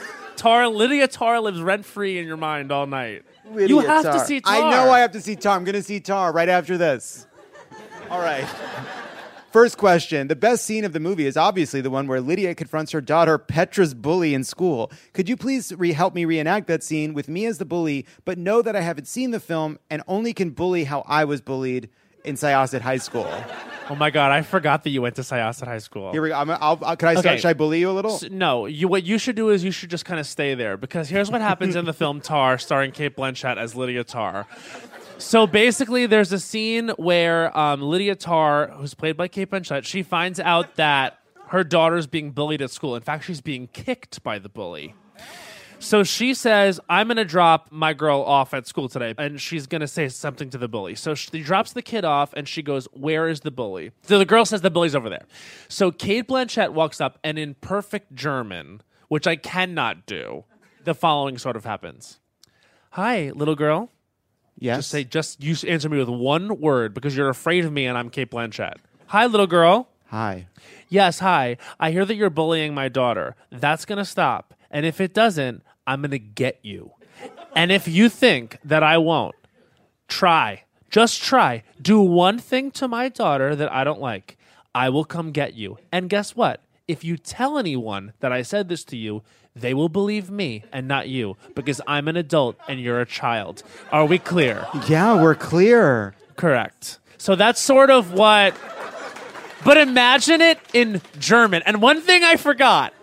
Lydia Tar lives rent-free in your mind all night. You have to see Tar. I know I have to see Tar. I'm going to see Tar right after this. All right. First question. The best scene of the movie is obviously the one where Lydia confronts her daughter Petra's bully in school. Could you please help me reenact that scene with me as the bully, but know that I haven't seen the film and only can bully how I was bullied in Syosset High School? Oh my God, I forgot that you went to Syosset High School. Here we go. Should I bully you a little? No. What you should do is you should just kind of stay there, because here's what happens in the film Tar, starring Cate Blanchett as Lydia Tar. So basically, there's a scene where Lydia Tar, who's played by Cate Blanchett, she finds out that her daughter's being bullied at school. In fact, she's being kicked by the bully. So she says, I'm going to drop my girl off at school today, and she's going to say something to the bully. So she drops the kid off, and she goes, where is the bully? So the girl says the bully's over there. So Cate Blanchett walks up, and in perfect German, which I cannot do, the following sort of happens. Hi, little girl. Yes? You answer me with one word, because you're afraid of me, and I'm Cate Blanchett. Hi, little girl. Hi. Yes, hi. I hear that you're bullying my daughter. That's going to stop. And if it doesn't, I'm going to get you. And if you think that I won't, try. Just try. Do one thing to my daughter that I don't like. I will come get you. And guess what? If you tell anyone that I said this to you, they will believe me and not you, because I'm an adult and you're a child. Are we clear? Yeah, we're clear. Correct. So that's sort of what... But imagine it in German. And one thing I forgot.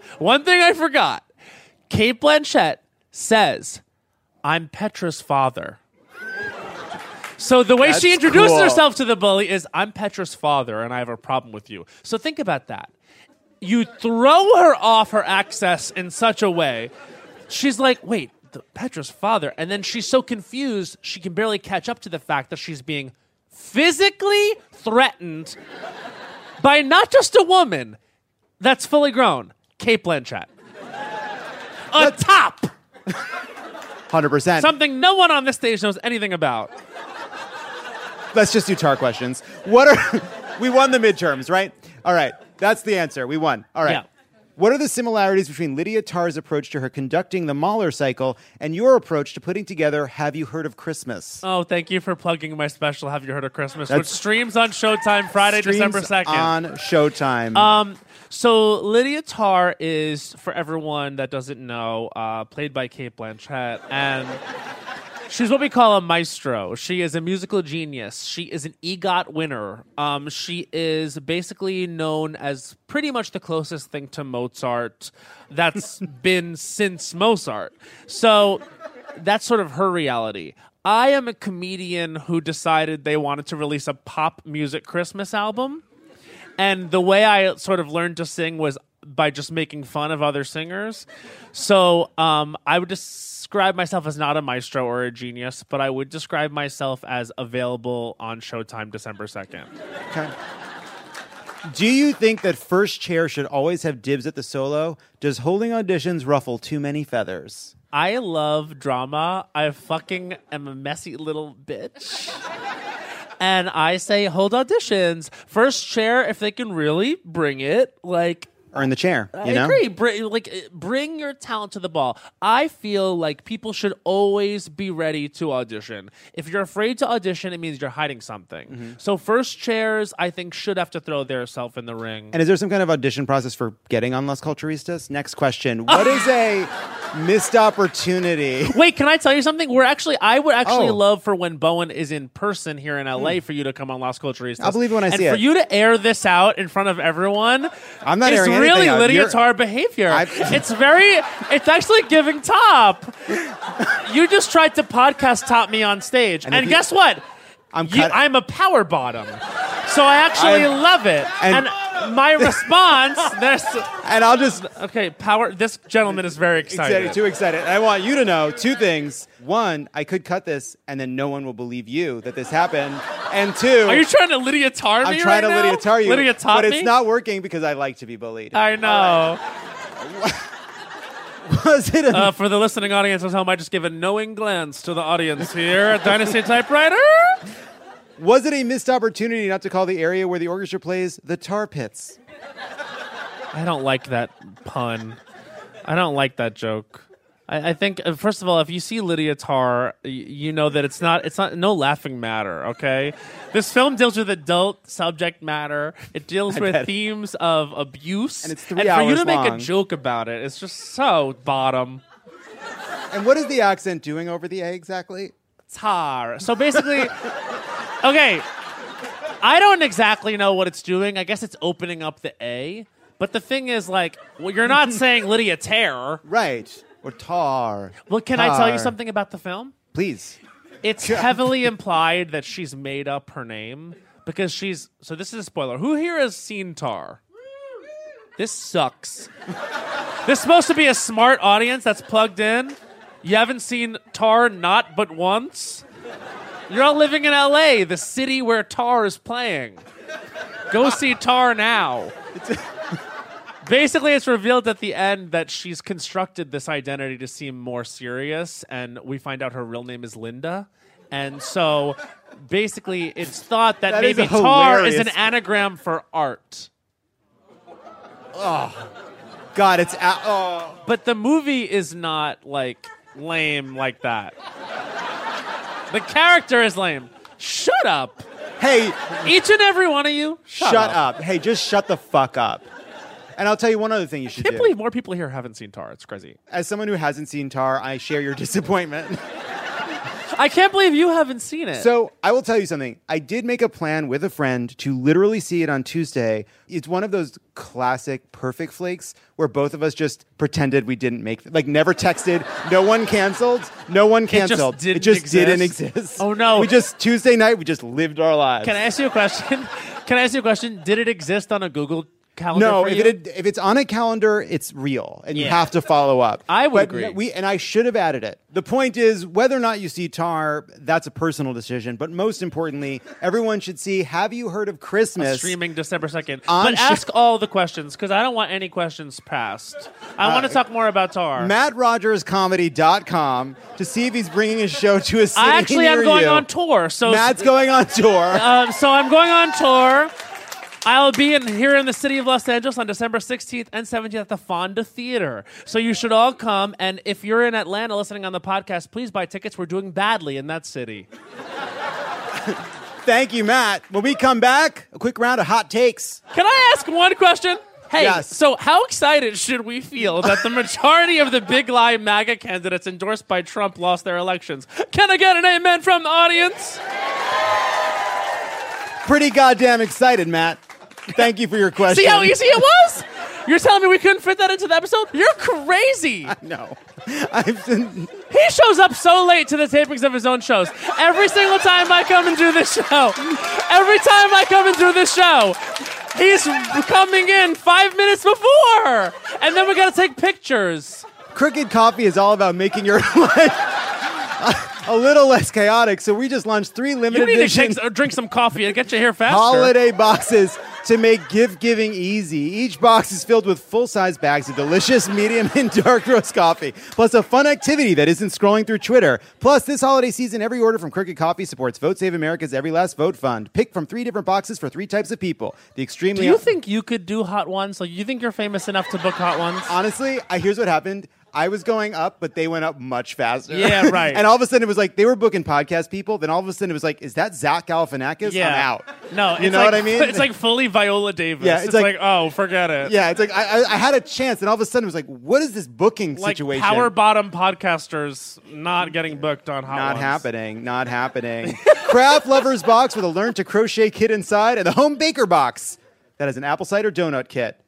Cate Blanchett says, I'm Petra's father. So the way she introduces herself to the bully is, I'm Petra's father, and I have a problem with you. So think about that. You throw her off her access in such a way, she's like, wait, Petra's father? And then she's so confused, she can barely catch up to the fact that she's being physically threatened by not just a woman that's fully grown, Cate Blanchett. A top! 100%. Something no one on this stage knows anything about. Let's just do Tar questions. We won the midterms, right? All right. That's the answer. We won. All right. Yeah. What are the similarities between Lydia Tar's approach to her conducting the Mahler cycle and your approach to putting together Have You Heard of Christmas? Oh, thank you for plugging my special Have You Heard of Christmas, which streams on Showtime Friday, December 2nd. On Showtime. So Lydia Tar is, for everyone that doesn't know, played by Cate Blanchett, and she's what we call a maestro. She is a musical genius. She is an EGOT winner. She is basically known as pretty much the closest thing to Mozart that's been since Mozart. So that's sort of her reality. I am a comedian who decided they wanted to release a pop music Christmas album. And the way I sort of learned to sing was by just making fun of other singers. So I would describe myself as not a maestro or a genius, but I would describe myself as available on Showtime December 2nd. Okay. Do you think that first chair should always have dibs at the solo? Does holding auditions ruffle too many feathers? I love drama. I fucking am a messy little bitch. And I say, hold auditions. First chair, if they can really bring it, like... Earn the chair, I agree. Bring your talent to the ball. I feel like people should always be ready to audition. If you're afraid to audition, it means you're hiding something. Mm-hmm. So first chairs, I think, should have to throw their self in the ring. And is there some kind of audition process for getting on Las Culturistas? Next question. What is a... Missed opportunity. Wait, can I tell you something? I would actually Oh. love for when Bowen is in person here in LA for you to come on Las Culturistas. I'll believe it when I see and it. for you to air this out in front of everyone. I'm not is airing really anything out. Lydia You're- Tarr behavior. It's actually giving top. You just tried to podcast top me on stage, and guess what? I'm a power bottom, so I actually love it. And my response, and I'll just power. This gentleman is very excited. Too excited. And I want you to know two things. One, I could cut this, and then no one will believe you that this happened. And two, Are you trying to Lydia Tarr me I'm trying right to now? Lydia Tarr you, Lydia Tarr but me? it's not working because I like to be bullied. I know. Was it for the listening audience at home, I just give a knowing glance to the audience here at Dynasty Typewriter. Was it a missed opportunity not to call the area where the orchestra plays the tar pits? I don't like that pun. I don't like that joke. I think first of all, if you see Lydia Tarr, you know that it's not no laughing matter. Okay, this film deals with adult subject matter. It deals with themes of abuse, and it's 3 and hours for you to make a long. joke about it, it's just so bottom. And what is the accent doing over the A exactly? Tar. So basically, okay, I don't exactly know what it's doing. I guess it's opening up the A. But the thing is, you're not saying Lydia Tarr. Right. Or tar. Well, can I tell you Tar. something about the film? Please. It's heavily implied that she's made up her name because so this is a spoiler. Who here has seen Tar? This sucks. This is supposed to be a smart audience that's plugged in. You haven't seen Tar not but once? You're all living in LA, the city where Tar is playing. Go see Tar now. Basically, it's revealed at the end that she's constructed this identity to seem more serious, and we find out her real name is Linda. And so, basically, it's thought that That is maybe a Tar is hilarious- an anagram for art. Oh, God, it's... But the movie is not, lame like that. The character is lame. Shut up. Hey. Each and every one of you, shut up. Hey, just shut the fuck up. And I'll tell you one other thing you should I can't do. believe more people here haven't seen Tar. It's crazy. As someone who hasn't seen Tar, I share your disappointment. I can't believe you haven't seen it. So I will tell you something. I did make a plan with a friend to literally see it on Tuesday. It's one of those classic perfect flakes where both of us just pretended we didn't make never texted. No one canceled. No one canceled. It It just just didn't didn't exist. exist. Oh, no. Tuesday night, we just lived our lives. Can I ask you a question? Did it exist on a Google calendar? No, for if you? if it's on a calendar, it's real, and you Yeah. have to follow up. I would But agree. And I should have added it. The point is, whether or not you see Tar, that's a personal decision. But most importantly, everyone should see Have You Heard of Christmas? Streaming December 2nd. On But ask all the questions, because I don't want any questions passed. I want to talk more about Tar. MattRogersComedy.com to see if he's bringing his show to a city I actually near am going you. on tour. So Matt's going on tour. So I'm going on tour. I'll be here in the city of Los Angeles on December 16th and 17th at the Fonda Theater. So you should all come. And if you're in Atlanta listening on the podcast, please buy tickets. We're doing badly in that city. Thank you, Matt. When we come back, a quick round of hot takes. Can I ask one question? Hey, Yes. so how excited should we feel that the majority of the big lie MAGA candidates endorsed by Trump lost their elections? Can I get an amen from the audience? Pretty goddamn excited, Matt. Thank you for your question. See how easy it was? You're telling me we couldn't fit that into the episode? You're crazy. No. He shows up so late to the tapings of his own shows. Every single time I come and do this show. He's coming in 5 minutes before. And then we got to take pictures. Crooked Coffee is all about making your life a little less chaotic. So we just launched 3 limited You need edition to drink some coffee and get you here faster. holiday boxes to make gift giving easy. Each box is filled with full-size bags of delicious medium and dark roast coffee, plus a fun activity that isn't scrolling through Twitter. Plus, this holiday season, every order from Crooked Coffee supports Vote Save America's Every Last Vote Fund. Pick from 3 different boxes for 3 types of people. The extremely Do you think you could do Hot Ones? Like, you think you're famous enough to book Hot Ones? Honestly, here's what happened. I was going up, but they went up much faster. Yeah, right. And all of a sudden, it was like they were booking podcast people. Then all of a sudden, it was like, is that Zach Galifianakis? Yeah. I'm out. No, you know what I mean? It's like fully Viola Davis. Yeah, it's like, oh, forget it. Yeah, it's like I had a chance, and all of a sudden, it was like, what is this booking Like situation? power bottom podcasters not getting booked on Hot Not Ones. happening. Not happening. Craft Lovers box with a Learn to Crochet kit inside, and the Home Baker box that has an apple cider donut kit.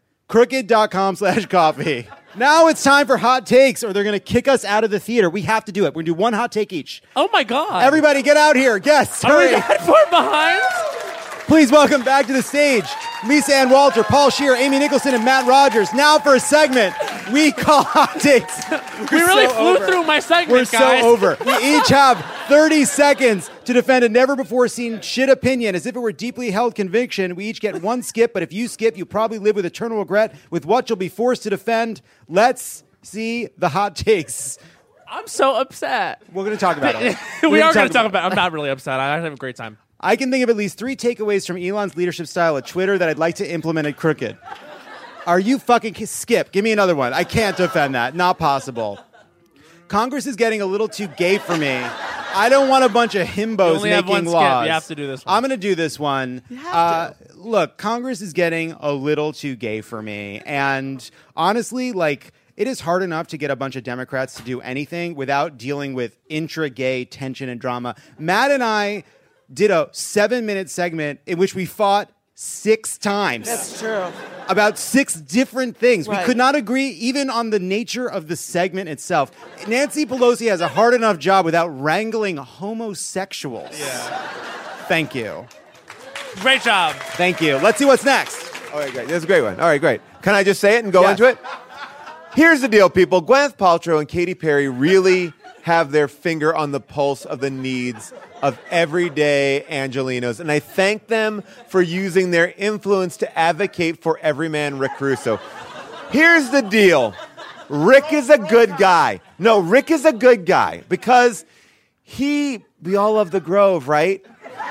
Crooked.com/coffee. Now it's time for hot takes, or they're going to kick us out of the theater. We have to do it. We're going to do one hot take each. Oh my God! Everybody, get out here. Guests, Are we hurry. that far behind? Please welcome back to the stage Lisa Ann Walter, Paul Scheer, Amy Nicholson, and Matt Rogers. Now for a segment we call Hot Takes. We really flew through my segment, We're guys. so over. We each have 30 seconds to defend a never-before-seen shit opinion as if it were deeply held conviction. We each get one skip, but if you skip, you probably live with eternal regret with what you'll be forced to defend. Let's see the hot takes. I'm so upset. We're going to talk about it. We are going to talk about it. I'm not really upset. I have a great time. I can think of at least 3 takeaways from Elon's leadership style at Twitter that I'd like to implement at Crooked. Are you fucking skip? Give me another one. I can't defend that. Not possible. Congress is getting a little too gay for me. I don't want a bunch of himbos only have making one skip. laws. You have to do this one. I'm going to do this one. Look, Congress is getting a little too gay for me. And honestly, like, it is hard enough to get a bunch of Democrats to do anything without dealing with intra-gay tension and drama. Matt and I did a 7-minute segment in which we fought 6 times. That's true. About 6 different things. Right. We could not agree even on the nature of the segment itself. Nancy Pelosi has a hard enough job without wrangling homosexuals. Yeah. Thank you. Great job. Thank you. Let's see what's next. All right, great. That's a great one. All right, great. Can I just say it and go into it? Here's the deal, people. Gwyneth Paltrow and Katy Perry really have their finger on the pulse of the needs of everyday Angelinos, and I thank them for using their influence to advocate for everyman Rick Caruso. Here's the deal. Rick is a good guy. No, Rick is a good guy because we all love the Grove, right?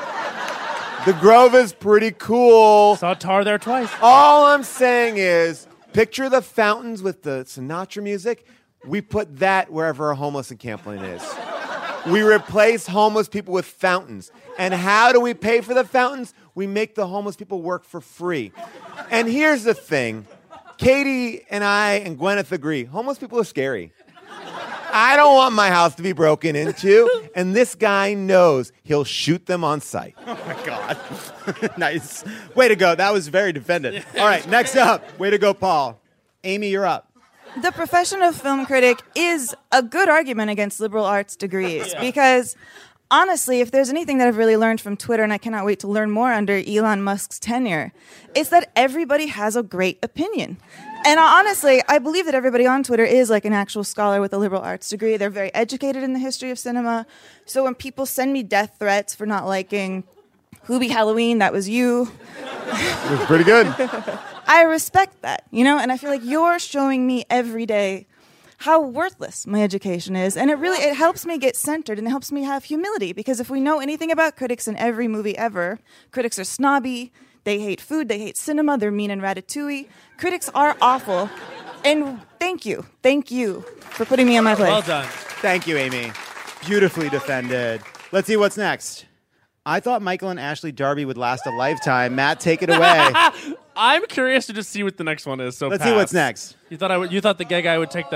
The Grove is pretty cool. Saw Tar there twice. All I'm saying is, picture the fountains with the Sinatra music. We put that wherever a homeless encampment is. We replace homeless people with fountains. And how do we pay for the fountains? We make the homeless people work for free. And here's the thing. Katie and I and Gwyneth agree. Homeless people are scary. I don't want my house to be broken into. And this guy knows he'll shoot them on sight. Oh, my God. Nice. Way to go. That was very defended. All right, next up. Way to go, Paul. Amy, you're up. The profession of film critic is a good argument against liberal arts degrees because honestly, if there's anything that I've really learned from Twitter, and I cannot wait to learn more under Elon Musk's tenure, it's that everybody has a great opinion. And honestly, I believe that everybody on Twitter is like an actual scholar with a liberal arts degree. They're very educated in the history of cinema. So when people send me death threats for not liking Hubie Halloween, that was you. It was pretty good. I respect that, and I feel like you're showing me every day how worthless my education is. And it helps me get centered and it helps me have humility because if we know anything about critics in every movie ever, critics are snobby, they hate food, they hate cinema, they're mean and Ratatouille. Critics are awful. And thank you for putting me in my place. Well done. Thank you, Amy. Beautifully defended. Let's see what's next. I thought Michael and Ashley Darby would last a lifetime. Matt, take it away. I'm curious to just see what the next one is. So Let's see what's next. You thought the gay guy would take the.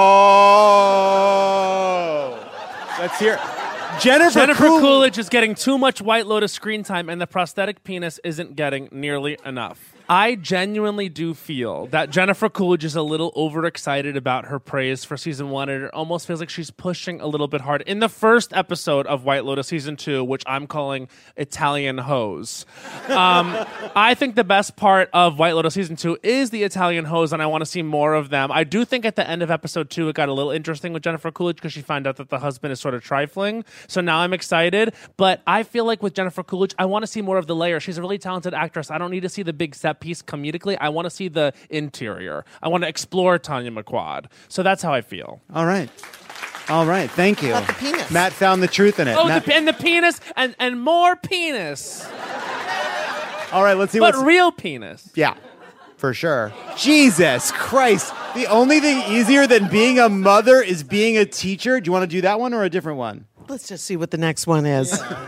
Oh, let's hear. Jennifer Coolidge is getting too much White Lotus screen time, and the prosthetic penis isn't getting nearly enough. I genuinely do feel that Jennifer Coolidge is a little overexcited about her praise for season 1, and it almost feels like she's pushing a little bit hard. In the first episode of White Lotus season 2, which I'm calling Italian Hose, I think the best part of White Lotus season 2 is the Italian Hose, and I want to see more of them. I do think at the end of episode 2, it got a little interesting with Jennifer Coolidge because she found out that the husband is sort of trifling. So now I'm excited, but I feel like with Jennifer Coolidge, I want to see more of the layer. She's a really talented actress. I don't need to see the big set piece comedically. I want to see the interior. I want to explore Tanya McQuad. So that's how I feel. All right. Thank you. About the penis. Matt found the truth in it. Oh, and the penis and more penis. All right, let's see But what's... real penis. Yeah. for sure. Jesus Christ. The only thing easier than being a mother is being a teacher. Do you want to do that one or a different one? Let's just see what the next one is.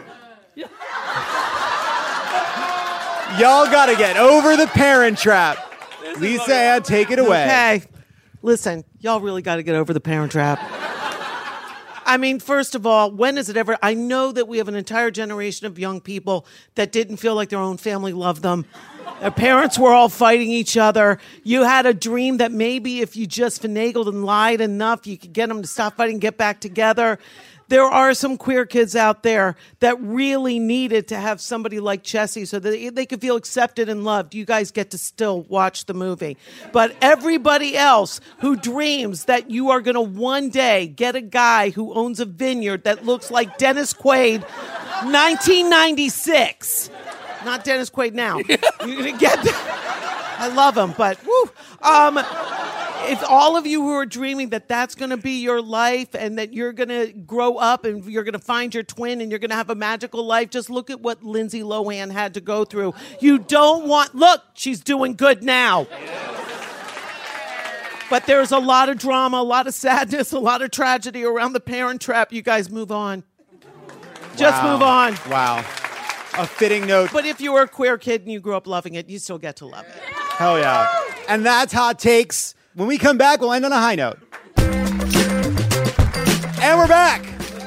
Y'all got to get over the Parent Trap. Lisa Ann, take it away. Okay. Listen, y'all really got to get over the Parent Trap. I mean, first of all, when is it ever? I know that we have an entire generation of young people that didn't feel like their own family loved them. Their parents were all fighting each other. You had a dream that maybe if you just finagled and lied enough, you could get them to stop fighting and get back together. There are some queer kids out there that really needed to have somebody like Chessie so that they could feel accepted and loved. You guys get to still watch the movie. But everybody else who dreams that you are going to one day get a guy who owns a vineyard that looks like Dennis Quaid, 1996. Not Dennis Quaid now. You're going to get that. I love him, but woo. If all of you who are dreaming that that's going to be your life and that you're going to grow up and you're going to find your twin and you're going to have a magical life, just look at what Lindsay Lohan had to go through. You don't want, look, she's doing good now. But there's a lot of drama, a lot of sadness, a lot of tragedy around the Parent Trap. You guys move on. Just move on. Wow. A fitting note. But if you were a queer kid and you grew up loving it, you still get to love it. Hell yeah. And that's Hot Takes. When we come back, we'll end on a high note. And we're back.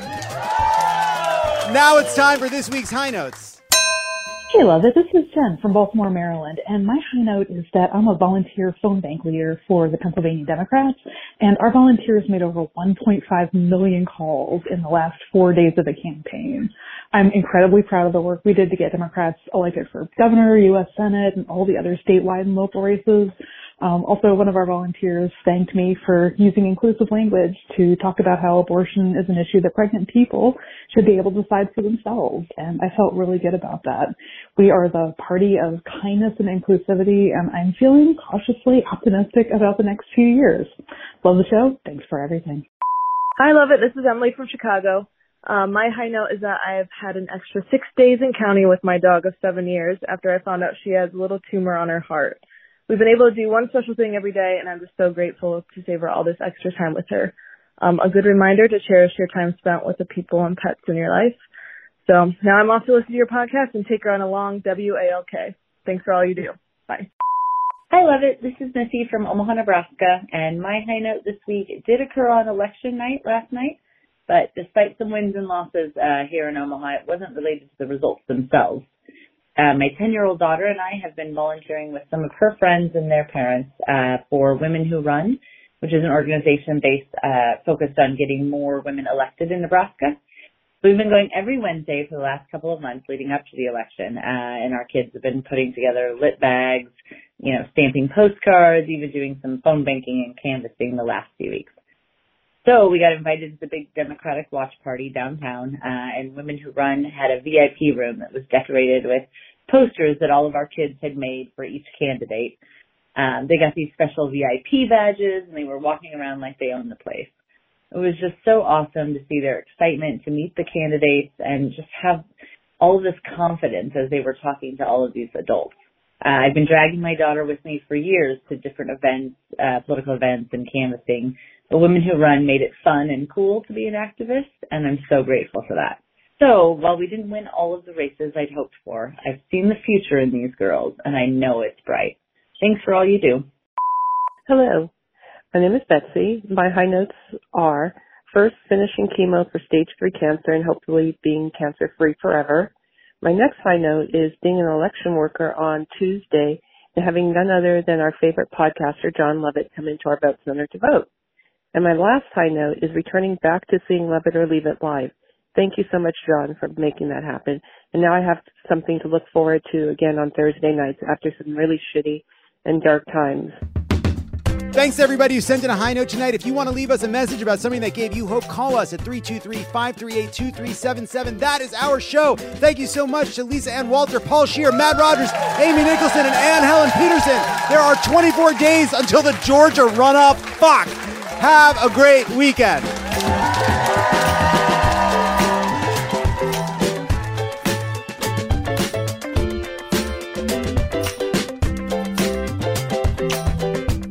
Now it's time for this week's High Notes. Hey, love it. This is Jen from Baltimore, Maryland. And my high note is that I'm a volunteer phone bank leader for the Pennsylvania Democrats. And our volunteers made over 1.5 million calls in the last 4 days of the campaign. I'm incredibly proud of the work we did to get Democrats elected for governor, U.S. Senate, and all the other statewide and local races. Also, one of our volunteers thanked me for using inclusive language to talk about how abortion is an issue that pregnant people should be able to decide for themselves. And I felt really good about that. We are the party of kindness and inclusivity, and I'm feeling cautiously optimistic about the next few years. Love the show. Thanks for everything. Hi, love it. This is Emily from Chicago. My high note is that I have had an extra 6 days in county with my dog of 7 years after I found out she has a little tumor on her heart. We've been able to do one special thing every day, and I'm just so grateful to save her all this extra time with her. A good reminder to cherish your time spent with the people and pets in your life. So now I'm off to listen to your podcast and take her on a long WALK. Thanks for all you do. Bye. I love it. This is Missy from Omaha, Nebraska, and my high note this week did occur on election night last night, but despite some wins and losses here in Omaha, it wasn't related to the results themselves. My 10-year-old daughter and I have been volunteering with some of her friends and their parents for Women Who Run, which is an organization focused on getting more women elected in Nebraska. So we've been going every Wednesday for the last couple of months leading up to the election, and our kids have been putting together lit bags, stamping postcards, even doing some phone banking and canvassing the last few weeks. So we got invited to the big Democratic watch party downtown, and Women Who Run had a VIP room that was decorated with posters that all of our kids had made for each candidate. They got these special VIP badges, and they were walking around like they owned the place. It was just so awesome to see their excitement to meet the candidates and just have all of this confidence as they were talking to all of these adults. I've been dragging my daughter with me for years to different events, political events and canvassing. The Women Who Run made it fun and cool to be an activist, and I'm so grateful for that. So while we didn't win all of the races I'd hoped for, I've seen the future in these girls, and I know it's bright. Thanks for all you do. Hello. My name is Betsy. My high notes are, first, finishing chemo for stage 3 cancer and hopefully being cancer-free forever. My next high note is being an election worker on Tuesday and having none other than our favorite podcaster, John Lovett, come into our vote center to vote. And my last high note is returning back to seeing Love It or Leave It live. Thank you so much, John, for making that happen. And now I have something to look forward to again on Thursday nights after some really shitty and dark times. Thanks to everybody who sent in a high note tonight. If you want to leave us a message about something that gave you hope, call us at 323-538-2377. That is our show. Thank you so much to Lisa Ann Walter, Paul Scheer, Matt Rogers, Amy Nicholson, and Ann Helen Peterson. There are 24 days until the Georgia runoff. Fuck. Have a great weekend.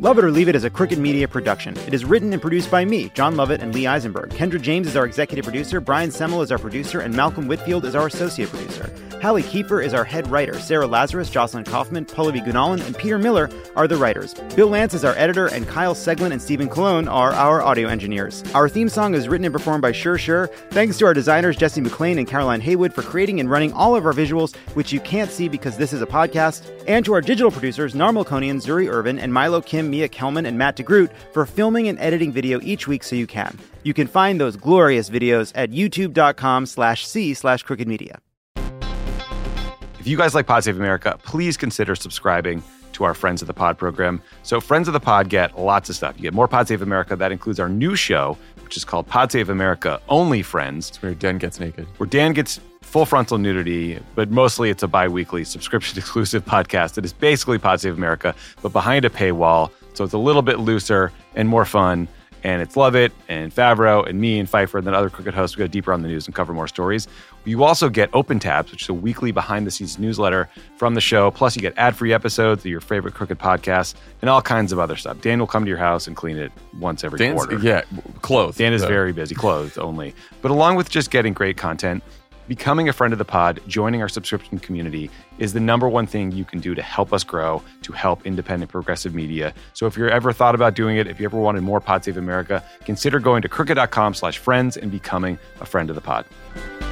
Love It or Leave It is a Crooked Media production. It is written and produced by me, John Lovett, and Lee Eisenberg. Kendra James is our executive producer, Brian Semmel is our producer, and Malcolm Whitfield is our associate producer. Hallie Kiefer is our head writer. Sarah Lazarus, Jocelyn Kaufman, Pallavi Gunalan, and Peter Miller are the writers. Bill Lance is our editor, and Kyle Seglin and Stephen Colon are our audio engineers. Our theme song is written and performed by Sure Sure. Thanks to our designers, Jesse McLean and Caroline Haywood, for creating and running all of our visuals, which you can't see because this is a podcast. And to our digital producers, Narmal Konian, Zuri Irvin, and Milo Kim, Mia Kelman, and Matt DeGroot for filming and editing video each week so you can. You can find those glorious videos at youtube.com/c/crookedmedia. If you guys like Pod Save America, please consider subscribing to our Friends of the Pod program. So Friends of the Pod get lots of stuff. You get more Pod Save America. That includes our new show, which is called Pod Save America Only Friends. It's where Dan gets naked. Where Dan gets full frontal nudity, but mostly it's a bi-weekly subscription-exclusive podcast that is basically Pod Save America, but behind a paywall. So it's a little bit looser and more fun. And it's Lovett and Favreau and me and Pfeiffer and then other Crooked hosts. We go deeper on the news and cover more stories. You also get Open Tabs, which is a weekly behind-the-scenes newsletter from the show. Plus, you get ad-free episodes of your favorite Crooked podcasts and all kinds of other stuff. Dan will come to your house and clean it once every quarter. Yeah, clothed. Dan is very busy, clothed only. But along with just getting great content, becoming a friend of the pod, joining our subscription community is the number one thing you can do to help us grow, to help independent progressive media. So if you're ever thought about doing it, if you ever wanted more Pod Save America, consider going to crooked.com/friends and becoming a friend of the pod.